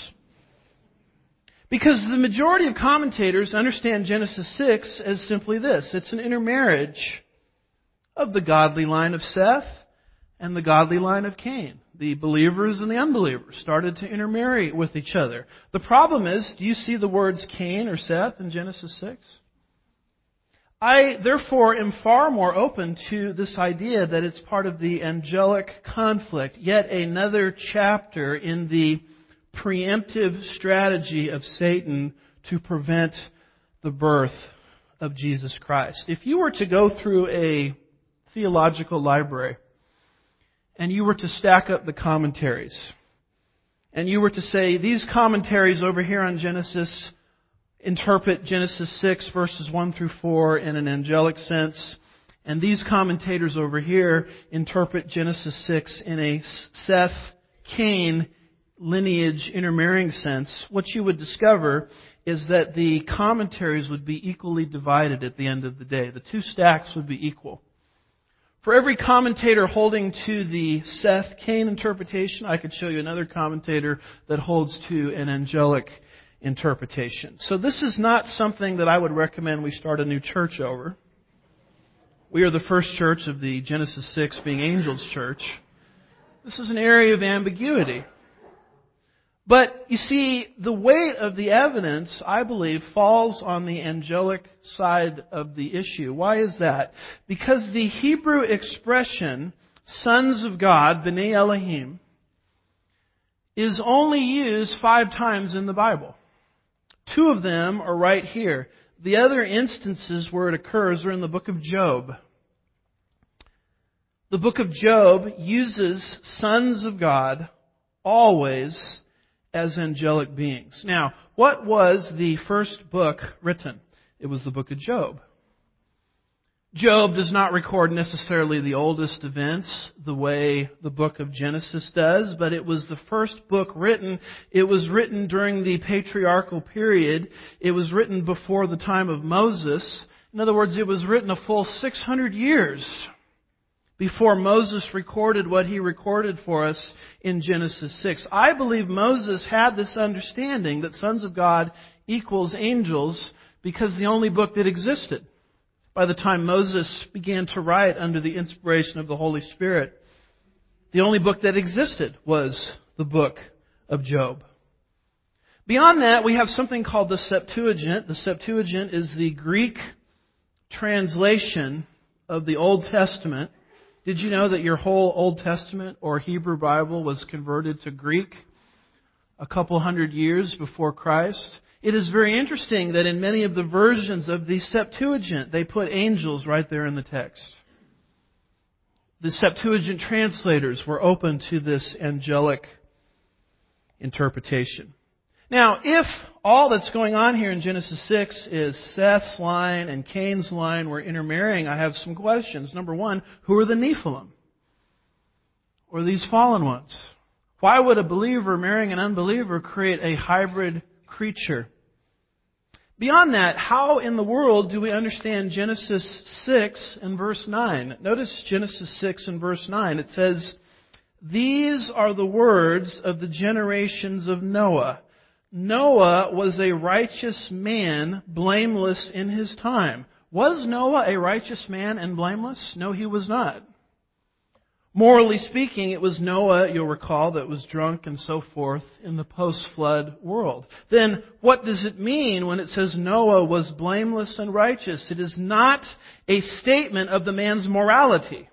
Because the majority of commentators understand Genesis six as simply this. It's an intermarriage of the godly line of Seth and the godly line of Cain. The believers and the unbelievers started to intermarry with each other. The problem is, do you see the words Cain or Seth in Genesis six? I, therefore, am far more open to this idea that it's part of the angelic conflict, yet another chapter in the preemptive strategy of Satan to prevent the birth of Jesus Christ. If you were to go through a theological library and you were to stack up the commentaries, and you were to say, these commentaries over here on Genesis interpret Genesis six verses one through four in an angelic sense, and these commentators over here interpret Genesis six in a Seth-Cain lineage intermarrying sense, what you would discover is that the commentaries would be equally divided at the end of the day. The two stacks would be equal. For every commentator holding to the Seth-Cain interpretation, I could show you another commentator that holds to an angelic interpretation. So this is not something that I would recommend we start a new church over. We are the first church of the Genesis six being Angels Church. This is an area of ambiguity. But you see, the weight of the evidence, I believe, falls on the angelic side of the issue. Why is that? Because the Hebrew expression, sons of God, B'nai Elohim, is only used five times in the Bible. Two of them are right here. The other instances where it occurs are in the book of Job. The book of Job uses sons of God always as angelic beings. Now, what was the first book written? It was the book of Job. Job does not record necessarily the oldest events the way the book of Genesis does, but it was the first book written. It was written during the patriarchal period. It was written before the time of Moses. In other words, it was written a full six hundred years before Moses recorded what he recorded for us in Genesis six. I believe Moses had this understanding that sons of God equals angels because the only book that existed by the time Moses began to write under the inspiration of the Holy Spirit, the only book that existed was the book of Job. Beyond that, we have something called the Septuagint. The Septuagint is the Greek translation of the Old Testament. Did you know that your whole Old Testament or Hebrew Bible was converted to Greek a couple hundred years before Christ? It is very interesting that in many of the versions of the Septuagint, they put angels right there in the text. The Septuagint translators were open to this angelic interpretation. Now, if all that's going on here in Genesis six is Seth's line and Cain's line were intermarrying, I have some questions. Number one, who are the Nephilim? Or these fallen ones? Why would a believer marrying an unbeliever create a hybrid creature? Beyond that, how in the world do we understand Genesis six and verse nine? Notice Genesis six and verse nine. It says, "These are the words of the generations of Noah. Noah was a righteous man, blameless in his time." Was Noah a righteous man and blameless? No, he was not. Morally speaking, it was Noah, you'll recall, that was drunk and so forth in the post-flood world. Then what does it mean when it says Noah was blameless and righteous? It is not a statement of the man's morality.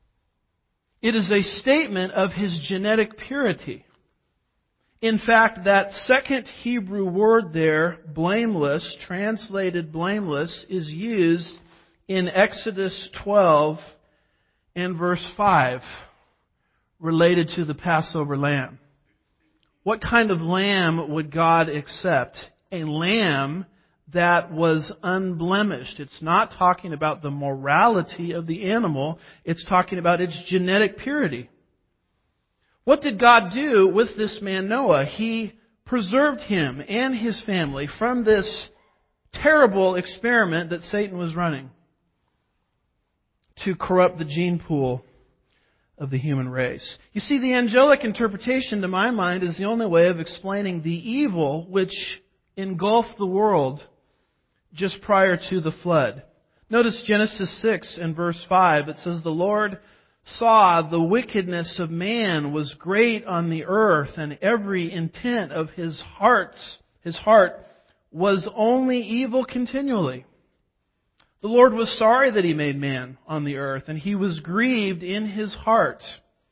It is a statement of his genetic purity. In fact, that second Hebrew word there, blameless, translated blameless, is used in Exodus twelve and verse five, related to the Passover lamb. What kind of lamb would God accept? A lamb that was unblemished. It's not talking about the morality of the animal. It's talking about its genetic purity. What did God do with this man Noah? He preserved him and his family from this terrible experiment that Satan was running to corrupt the gene pool of the human race. You see, the angelic interpretation, to my mind, is the only way of explaining the evil which engulfed the world just prior to the flood. Notice Genesis six and verse five. It says, "The Lord saw the wickedness of man was great on the earth, and every intent of his hearts, his heart was only evil continually. The Lord was sorry that He made man on the earth, and He was grieved in His heart."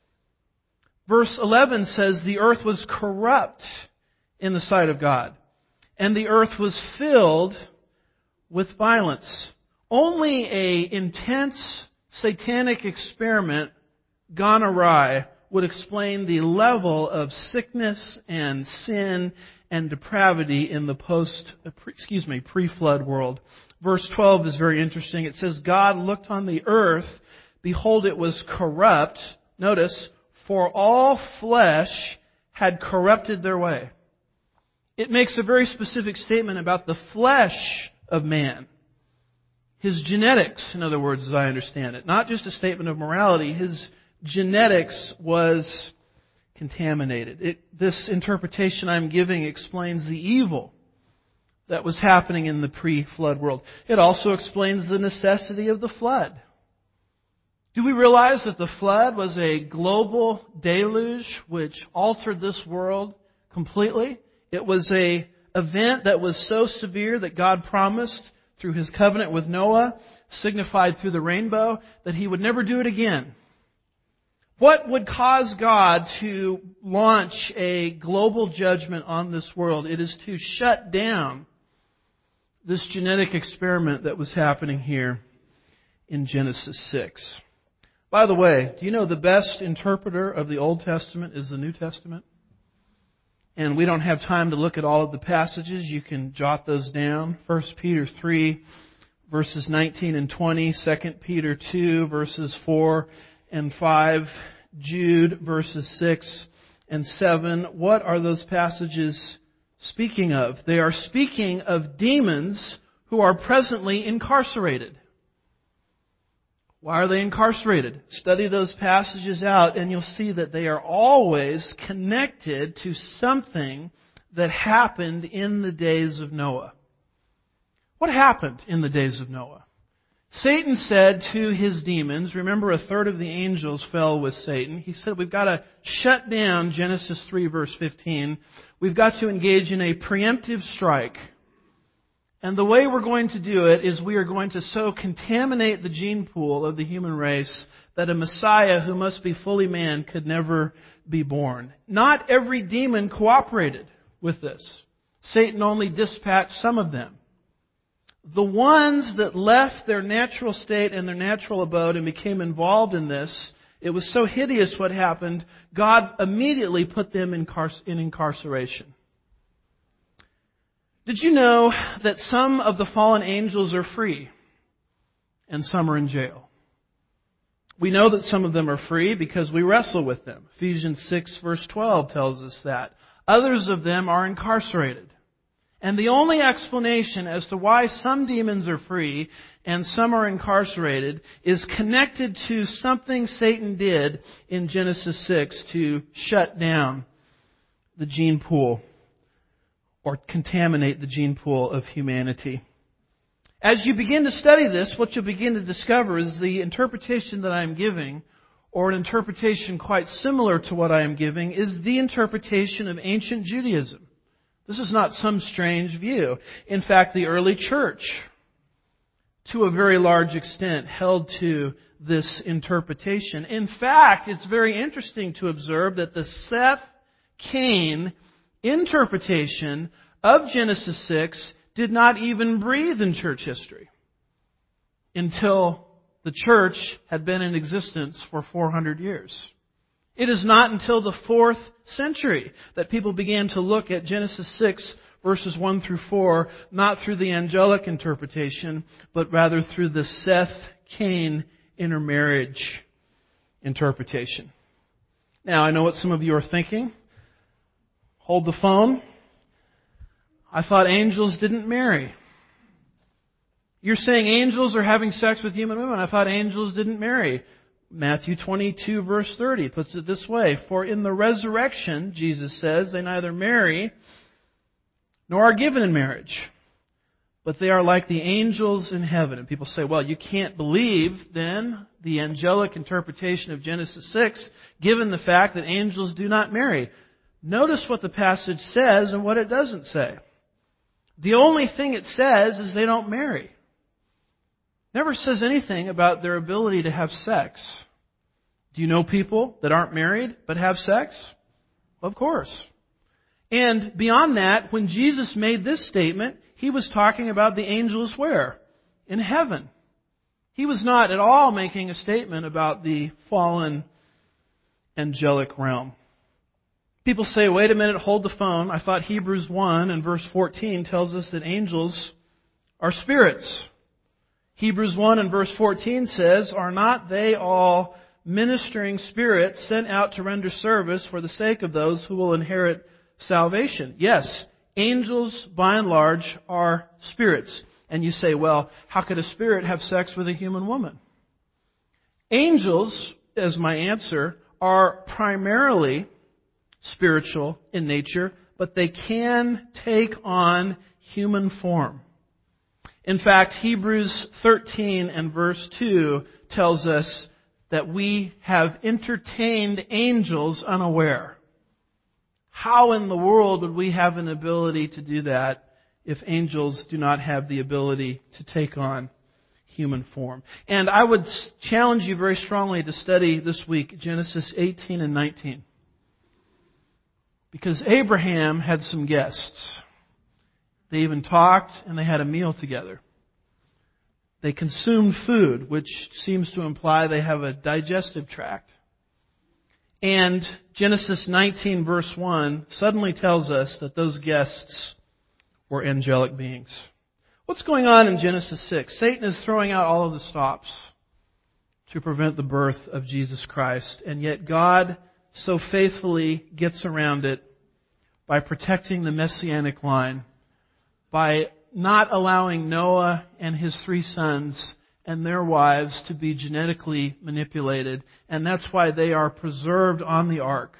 Verse eleven says, "The earth was corrupt in the sight of God, and the earth was filled with violence." Only a intense satanic experiment gone awry would explain the level of sickness and sin and depravity in the post, excuse me, pre-flood world. Verse twelve is very interesting. It says, "God looked on the earth, behold, it was corrupt." Notice, "for all flesh had corrupted their way." It makes a very specific statement about the flesh of man. His genetics, in other words, as I understand it. Not just a statement of morality. His genetics was contaminated. It, this interpretation I'm giving explains the evil that was happening in the pre-flood world. It also explains the necessity of the flood. Do we realize that the flood was a global deluge which altered this world completely? It was an event that was so severe that God promised through His covenant with Noah, signified through the rainbow, that He would never do it again. What would cause God to launch a global judgment on this world? It is to shut down this genetic experiment that was happening here in Genesis six. By the way, do you know the best interpreter of the Old Testament is the New Testament? And we don't have time to look at all of the passages. You can jot those down. First Peter three, verses nineteen and twenty, Second Peter two, verses four and five, Jude, verses six and seven. What are those passages speaking of? They are speaking of demons who are presently incarcerated. Why are they incarcerated? Study those passages out and you'll see that they are always connected to something that happened in the days of Noah. What happened in the days of Noah? Satan said to his demons, remember a third of the angels fell with Satan. He said we've got to shut down Genesis three verse fifteen. We've got to engage in a preemptive strike. And the way we're going to do it is we are going to so contaminate the gene pool of the human race that a Messiah who must be fully man could never be born. Not every demon cooperated with this. Satan only dispatched some of them. The ones that left their natural state and their natural abode and became involved in this, it was so hideous what happened, God immediately put them in, car- in incarceration. Did you know that some of the fallen angels are free and some are in jail? We know that some of them are free because we wrestle with them. Ephesians six verse twelve tells us that. Others of them are incarcerated. And the only explanation as to why some demons are free and some are incarcerated is connected to something Satan did in Genesis six to shut down the gene pool or contaminate the gene pool of humanity. As you begin to study this, what you'll begin to discover is the interpretation that I am giving, or an interpretation quite similar to what I am giving, is the interpretation of ancient Judaism. This is not some strange view. In fact, the early church, to a very large extent, held to this interpretation. In fact, it's very interesting to observe that the Seth-Cain interpretation of Genesis six did not even breathe in church history until the church had been in existence for four hundred years. It is not until the fourth century that people began to look at Genesis six verses one through four, not through the angelic interpretation, but rather through the Seth-Cain intermarriage interpretation. Now, I know what some of you are thinking. Hold the phone. I thought angels didn't marry. You're saying angels are having sex with human women. I thought angels didn't marry. Matthew twenty-two verse thirty puts it this way. For in the resurrection, Jesus says, they neither marry nor are given in marriage, but they are like the angels in heaven. And people say, well, you can't believe then the angelic interpretation of Genesis six, given the fact that angels do not marry. Notice what the passage says and what it doesn't say. The only thing it says is they don't marry. Never says anything about their ability to have sex. Do you know people that aren't married but have sex? Of course. And beyond that, when Jesus made this statement, He was talking about the angels where? In heaven. He was not at all making a statement about the fallen angelic realm. People say, wait a minute, hold the phone. I thought Hebrews one and verse fourteen tells us that angels are spirits. Hebrews one and verse fourteen says, are not they all ministering spirits sent out to render service for the sake of those who will inherit salvation? Yes, angels by and large are spirits. And you say, well, how could a spirit have sex with a human woman? Angels, as my answer, are primarily spiritual in nature, but they can take on human form. In fact, Hebrews thirteen and verse two tells us that we have entertained angels unaware. How in the world would we have an ability to do that if angels do not have the ability to take on human form? And I would challenge you very strongly to study this week Genesis eighteen and nineteen. Because Abraham had some guests. They even talked and they had a meal together. They consumed food, which seems to imply they have a digestive tract. And Genesis nineteen verse one suddenly tells us that those guests were angelic beings. What's going on in Genesis six? Satan is throwing out all of the stops to prevent the birth of Jesus Christ. And yet God so faithfully gets around it by protecting the messianic line, by not allowing Noah and his three sons and their wives to be genetically manipulated. And that's why they are preserved on the ark.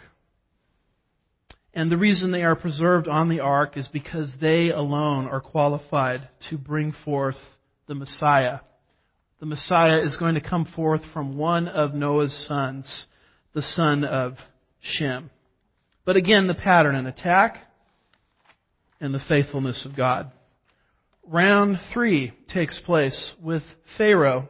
And the reason they are preserved on the ark is because they alone are qualified to bring forth the Messiah. The Messiah is going to come forth from one of Noah's sons, the son of Shem. But again, the pattern: an attack and the faithfulness of God. Round three takes place with Pharaoh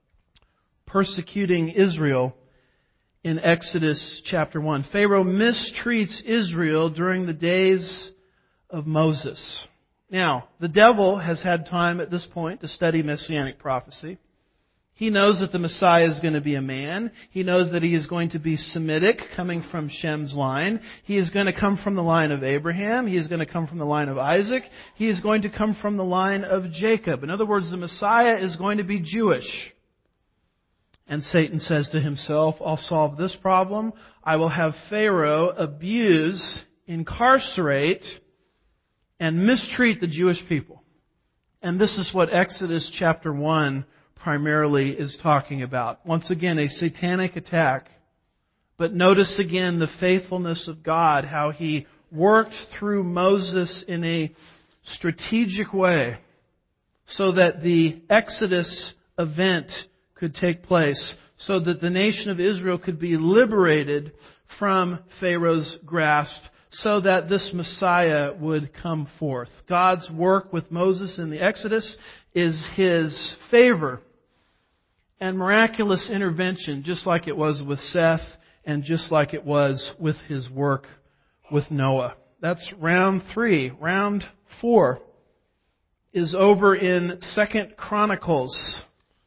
persecuting Israel in Exodus chapter one. Pharaoh mistreats Israel during the days of Moses. Now, the devil has had time at this point to study Messianic prophecy. He knows that the Messiah is going to be a man. He knows that he is going to be Semitic, coming from Shem's line. He is going to come from the line of Abraham. He is going to come from the line of Isaac. He is going to come from the line of Jacob. In other words, the Messiah is going to be Jewish. And Satan says to himself, I'll solve this problem. I will have Pharaoh abuse, incarcerate, and mistreat the Jewish people. And this is what Exodus chapter one primarily is talking about. Once again, a satanic attack. But notice again the faithfulness of God, how He worked through Moses in a strategic way so that the Exodus event could take place, so that the nation of Israel could be liberated from Pharaoh's grasp, so that this Messiah would come forth. God's work with Moses in the Exodus is His favor and miraculous intervention, just like it was with Seth and just like it was with His work with Noah. That's round three. Round four is over in Second Chronicles,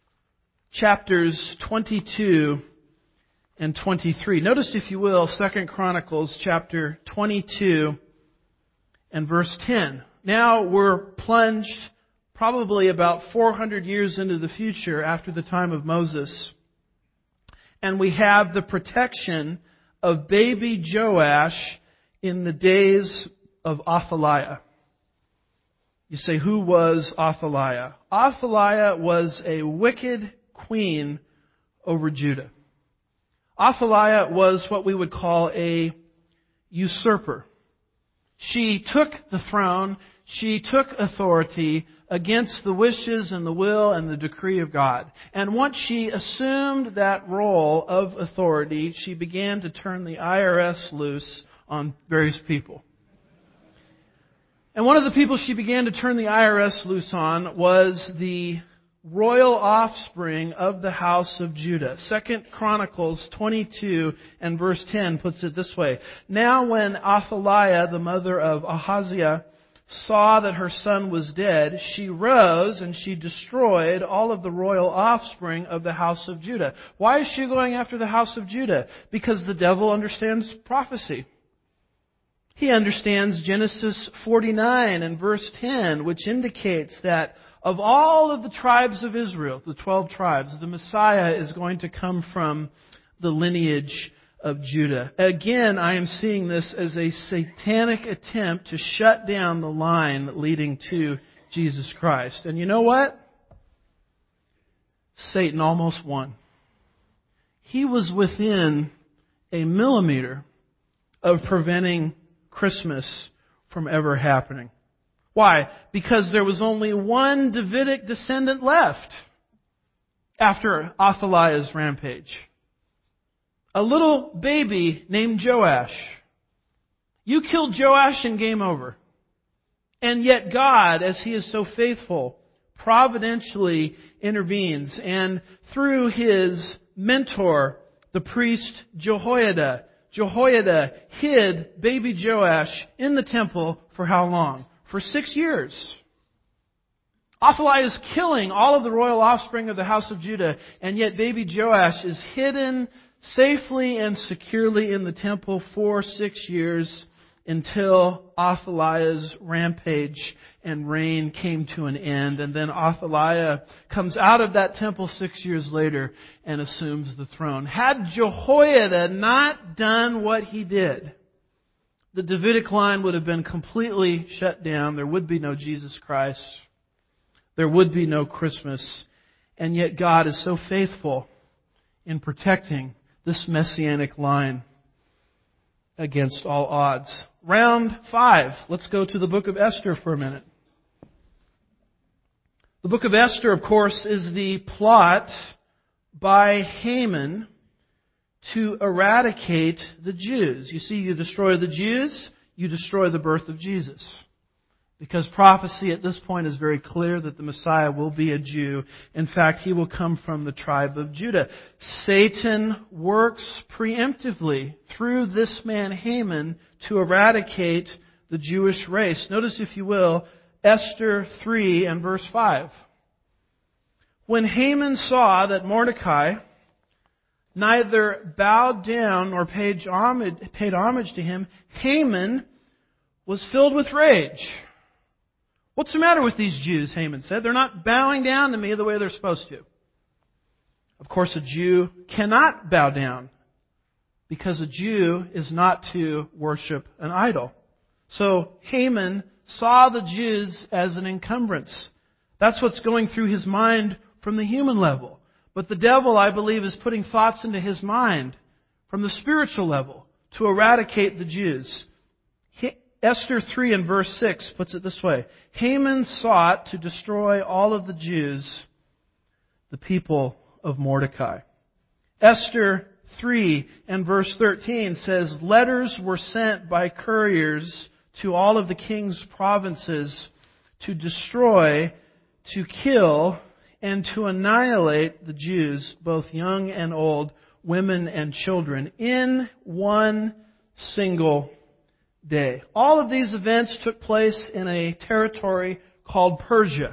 chapters twenty-two and twenty-three. Notice, if you will, Second Chronicles chapter twenty-two and verse ten. Now we're plunged probably about four hundred years into the future after the time of Moses. And we have the protection of baby Joash in the days of Athaliah. You say, who was Athaliah? Athaliah was a wicked queen over Judah. Athaliah was what we would call a usurper. She took the throne, she took authority against the wishes and the will and the decree of God. And once she assumed that role of authority, she began to turn the I R S loose on various people. And one of the people she began to turn the I R S loose on was the royal offspring of the house of Judah. Second Chronicles twenty-two and verse ten puts it this way. Now when Athaliah, the mother of Ahaziah, saw that her son was dead, she rose and she destroyed all of the royal offspring of the house of Judah. Why is she going after the house of Judah? Because the devil understands prophecy. He understands Genesis forty-nine and verse ten, which indicates that of all of the tribes of Israel, the twelve tribes, the Messiah is going to come from the lineage of Judah. Again, I am seeing this as a satanic attempt to shut down the line leading to Jesus Christ. And you know what? Satan almost won. He was within a millimeter of preventing Christmas from ever happening. Why? Because there was only one Davidic descendant left after Athaliah's rampage. A little baby named Joash. You killed Joash and game over. And yet God, as He is so faithful, providentially intervenes. And through His mentor, the priest Jehoiada, Jehoiada hid baby Joash in the temple for how long? For six years. Athaliah is killing all of the royal offspring of the house of Judah, and yet baby Joash is hidden safely and securely in the temple for six years until Athaliah's rampage and reign came to an end. And then Athaliah comes out of that temple six years later and assumes the throne. Had Jehoiada not done what he did, the Davidic line would have been completely shut down. There would be no Jesus Christ. There would be no Christmas. And yet God is so faithful in protecting this messianic line against all odds. Round five. Let's go to the book of Esther for a minute. The book of Esther, of course, is the plot by Haman to eradicate the Jews. You see, you destroy the Jews, you destroy the birth of Jesus. Because prophecy at this point is very clear that the Messiah will be a Jew. In fact, he will come from the tribe of Judah. Satan works preemptively through this man Haman to eradicate the Jewish race. Notice, if you will, Esther three and verse five. When Haman saw that Mordecai neither bowed down nor paid homage, paid homage to him, Haman was filled with rage. What's the matter with these Jews, Haman said? They're not bowing down to me the way they're supposed to. Of course, a Jew cannot bow down because a Jew is not to worship an idol. So Haman saw the Jews as an encumbrance. That's what's going through his mind from the human level. But the devil, I believe, is putting thoughts into his mind from the spiritual level to eradicate the Jews. Esther three and verse six puts it this way. Haman sought to destroy all of the Jews, the people of Mordecai. Esther three and verse thirteen says, letters were sent by couriers to all of the king's provinces to destroy, to kill, and to annihilate the Jews, both young and old, women and children, in one single day. All of these events took place in a territory called Persia.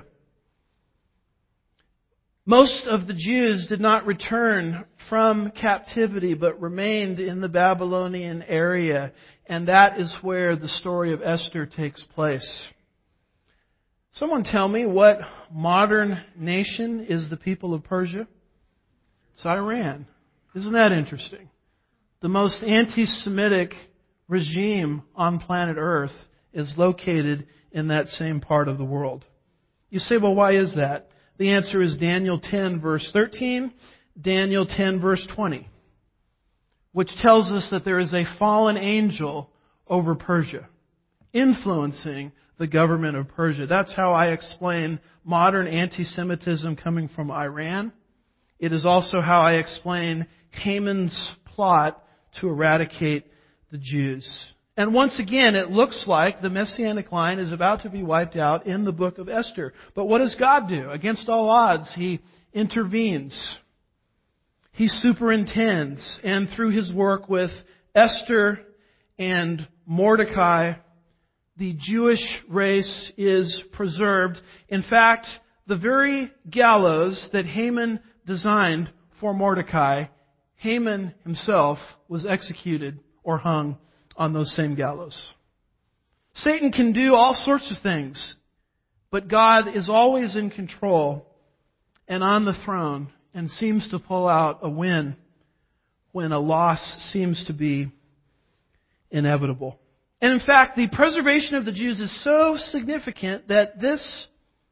Most of the Jews did not return from captivity, but remained in the Babylonian area, and that is where the story of Esther takes place. Someone tell me, what modern nation is the people of Persia? It's Iran. Isn't that interesting? The most anti-Semitic regime on planet Earth is located in that same part of the world. You say, well, why is that? The answer is Daniel ten verse thirteen, Daniel ten verse twenty, which tells us that there is a fallen angel over Persia, influencing the government of Persia. That's how I explain modern anti-Semitism coming from Iran. It is also how I explain Haman's plot to eradicate the Jews. And once again, it looks like the Messianic line is about to be wiped out in the book of Esther. But what does God do? Against all odds, He intervenes. He superintends. And through His work with Esther and Mordecai, the Jewish race is preserved. In fact, the very gallows that Haman designed for Mordecai, Haman himself was executed or hung on those same gallows. Satan can do all sorts of things, but God is always in control and on the throne and seems to pull out a win when a loss seems to be inevitable. And in fact, the preservation of the Jews is so significant that this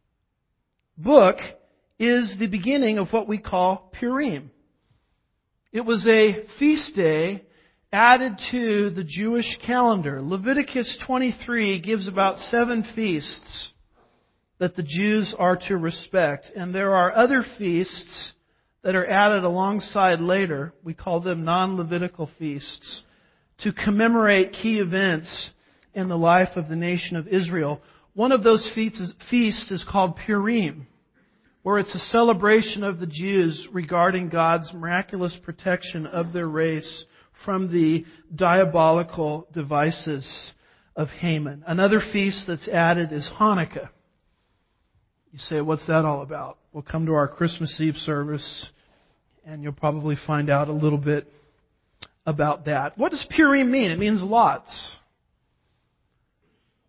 book is the beginning of what we call Purim. It was a feast day added to the Jewish calendar. Leviticus twenty-three gives about seven feasts that the Jews are to respect. And there are other feasts that are added alongside later. We call them non-Levitical feasts, to commemorate key events in the life of the nation of Israel. One of those feasts, feasts is called Purim, where it's a celebration of the Jews regarding God's miraculous protection of their race from the diabolical devices of Haman. Another feast that's added is Hanukkah. You say, what's that all about? We'll come to our Christmas Eve service and you'll probably find out a little bit about that. What does Purim mean? It means lots.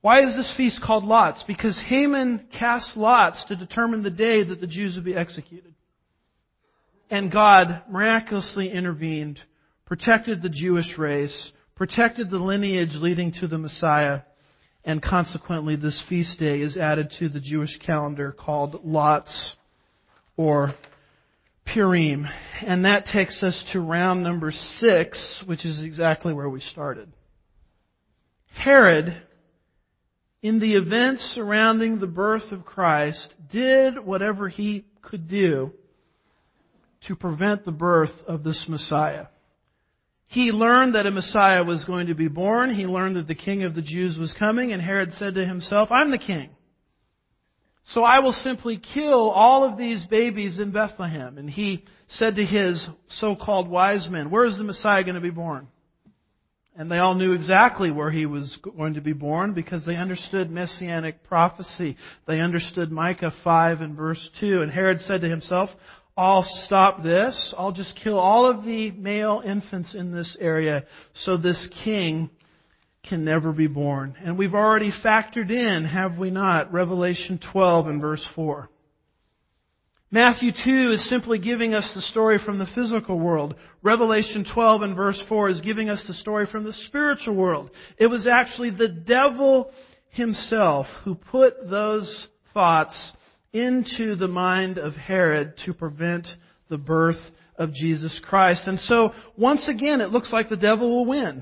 Why is this feast called lots? Because Haman cast lots to determine the day that the Jews would be executed. And God miraculously intervened, protected the Jewish race, protected the lineage leading to the Messiah, and consequently this feast day is added to the Jewish calendar called Lots or Purim. And that takes us to round number six, which is exactly where we started. Herod, in the events surrounding the birth of Christ, did whatever he could do to prevent the birth of this Messiah. He learned that a Messiah was going to be born. He learned that the King of the Jews was coming, and Herod said to himself, I'm the king. So I will simply kill all of these babies in Bethlehem. And he said to his so-called wise men, where is the Messiah going to be born? And they all knew exactly where he was going to be born because they understood messianic prophecy. They understood Micah five and verse two. And Herod said to himself, I'll stop this. I'll just kill all of the male infants in this area so this king can never be born. And we've already factored in, have we not, Revelation twelve and verse four. Matthew two is simply giving us the story from the physical world. Revelation twelve and verse four is giving us the story from the spiritual world. It was actually the devil himself who put those thoughts into the mind of Herod to prevent the birth of Jesus Christ. And so, once again, it looks like the devil will win.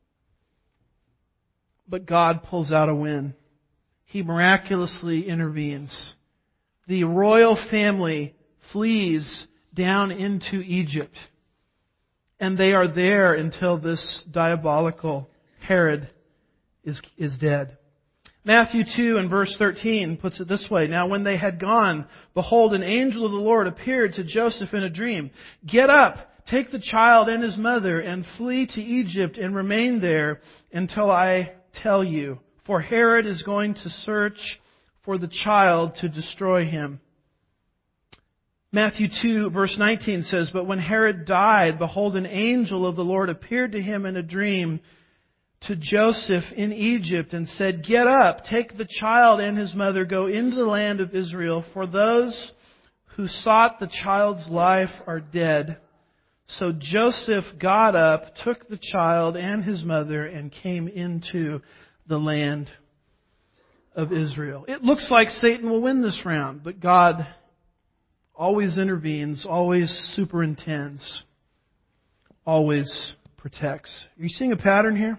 But God pulls out a win. He miraculously intervenes. The royal family flees down into Egypt. And they are there until this diabolical Herod is, is dead. Matthew two and verse thirteen puts it this way. Now when they had gone, behold, an angel of the Lord appeared to Joseph in a dream. Get up, take the child and his mother, and flee to Egypt and remain there until I tell you. For Herod is going to search for the child to destroy him. Matthew two verse nineteen says, But when Herod died, behold, an angel of the Lord appeared to him in a dream to Joseph in Egypt and said, Get up, take the child and his mother, go into the land of Israel, for those who sought the child's life are dead. So Joseph got up, took the child and his mother, and came into the land of Israel. It looks like Satan will win this round, but God always intervenes, always superintends, always protects. Are you seeing a pattern here?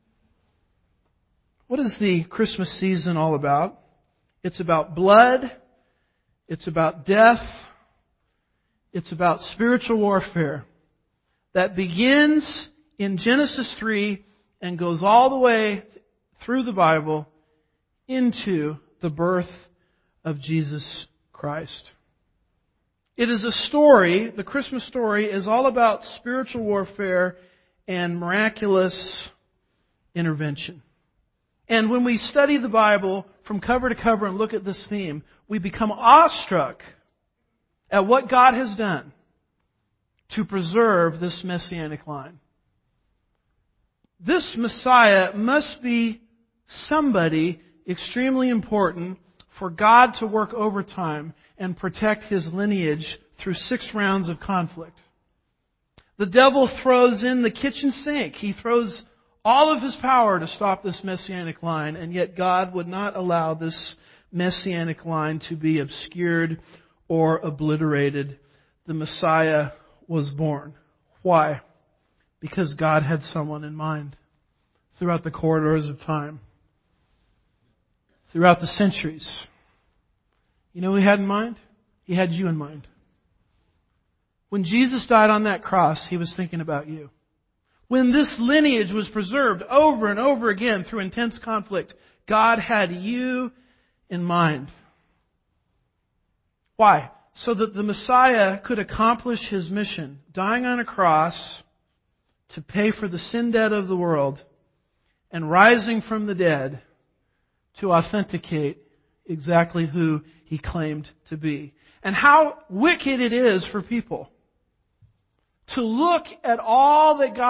What is the Christmas season all about? It's about blood. It's about death. It's about spiritual warfare that begins in Genesis three and goes all the way through the Bible into the birth of Jesus Christ. It is a story, the Christmas story is all about spiritual warfare and miraculous intervention. And when we study the Bible from cover to cover and look at this theme, we become awestruck at what God has done to preserve this messianic line. This Messiah must be somebody extremely important for God to work overtime and protect His lineage through six rounds of conflict. The devil throws in the kitchen sink. He throws all of his power to stop this messianic line, and yet God would not allow this messianic line to be obscured or obliterated. The Messiah was born. Why? Because God had someone in mind throughout the corridors of time, throughout the centuries. You know who He had in mind? He had you in mind. When Jesus died on that cross, He was thinking about you. When this lineage was preserved over and over again through intense conflict, God had you in mind. Why? So that the Messiah could accomplish His mission, dying on a cross to pay for the sin debt of the world and rising from the dead to authenticate exactly who He claimed to be. And how wicked it is for people to look at all that God has done and look at Jesus Christ and say, well, so what?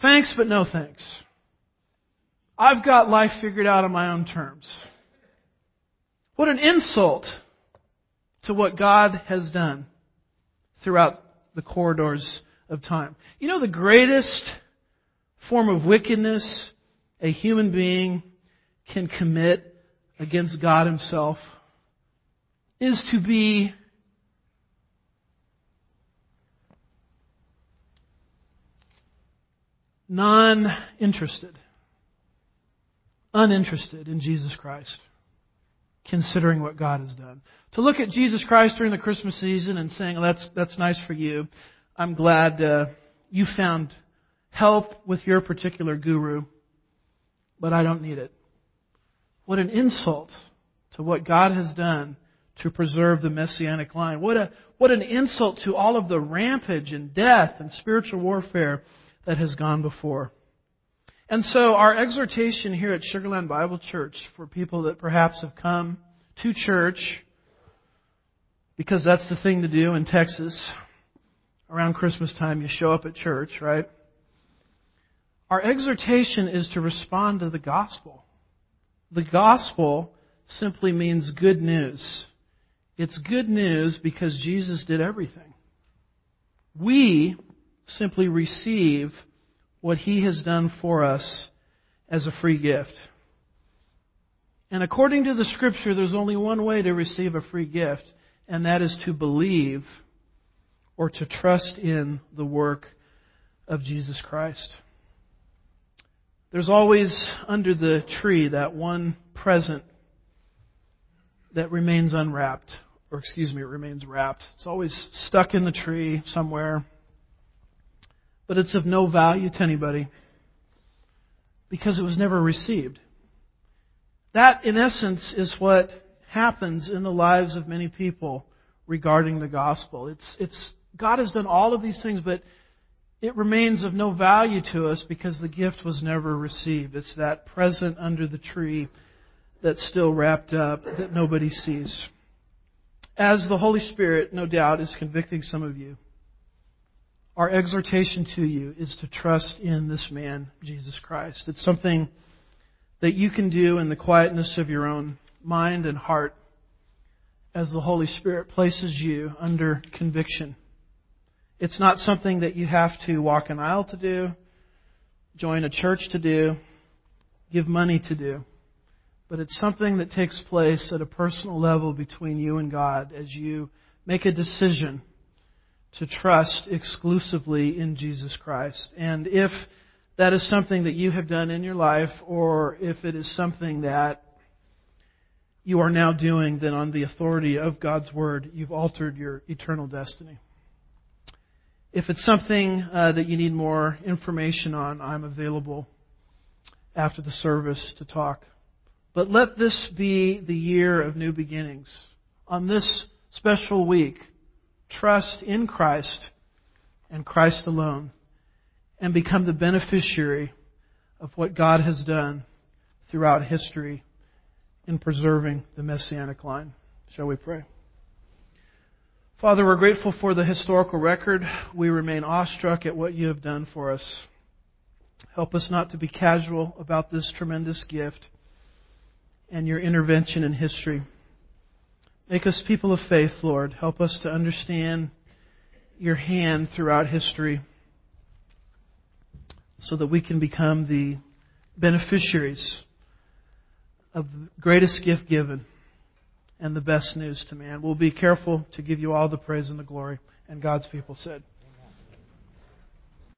Thanks, but no thanks. I've got life figured out on my own terms. What an insult to what God has done throughout the corridors of time. You know, the greatest form of wickedness a human being can commit against God Himself is to be non-interested, uninterested in Jesus Christ, considering what God has done. To look at Jesus Christ during the Christmas season and saying, oh, that's that's nice for you. I'm glad uh, you found help with your particular guru, but I don't need it. What an insult to what God has done to preserve the Messianic line. What a what an insult to all of the rampage and death and spiritual warfare that has gone before. And so our exhortation here at Sugar Land Bible Church for people that perhaps have come to church, because that's the thing to do in Texas, around Christmas time you show up at church, right? Our exhortation is to respond to the gospel. The gospel simply means good news. It's good news because Jesus did everything. We simply receive what He has done for us as a free gift. And according to the Scripture, there's only one way to receive a free gift, and that is to believe or to trust in the work of Jesus Christ. There's always under the tree that one present that remains unwrapped, or excuse me, it remains wrapped. It's always stuck in the tree somewhere, but it's of no value to anybody because it was never received. That, in essence, is what happens in the lives of many people regarding the gospel. It's, it's, God has done all of these things, but it remains of no value to us because the gift was never received. It's that present under the tree that's still wrapped up that nobody sees. As the Holy Spirit, no doubt, is convicting some of you, our exhortation to you is to trust in this man, Jesus Christ. It's something that you can do in the quietness of your own mind and heart as the Holy Spirit places you under conviction. It's not something that you have to walk an aisle to do, join a church to do, give money to do. But it's something that takes place at a personal level between you and God as you make a decision to trust exclusively in Jesus Christ. And if that is something that you have done in your life, or if it is something that you are now doing, then on the authority of God's Word, you've altered your eternal destiny. If it's something uh, that you need more information on, I'm available after the service to talk. But let this be the year of new beginnings. On this special week, trust in Christ and Christ alone, and become the beneficiary of what God has done throughout history in preserving the Messianic line. Shall we pray? Father, we're grateful for the historical record. We remain awestruck at what you have done for us. Help us not to be casual about this tremendous gift and your intervention in history. Make us people of faith, Lord. Help us to understand your hand throughout history so that we can become the beneficiaries of the greatest gift given and the best news to man. We'll be careful to give you all the praise and the glory. And God's people said,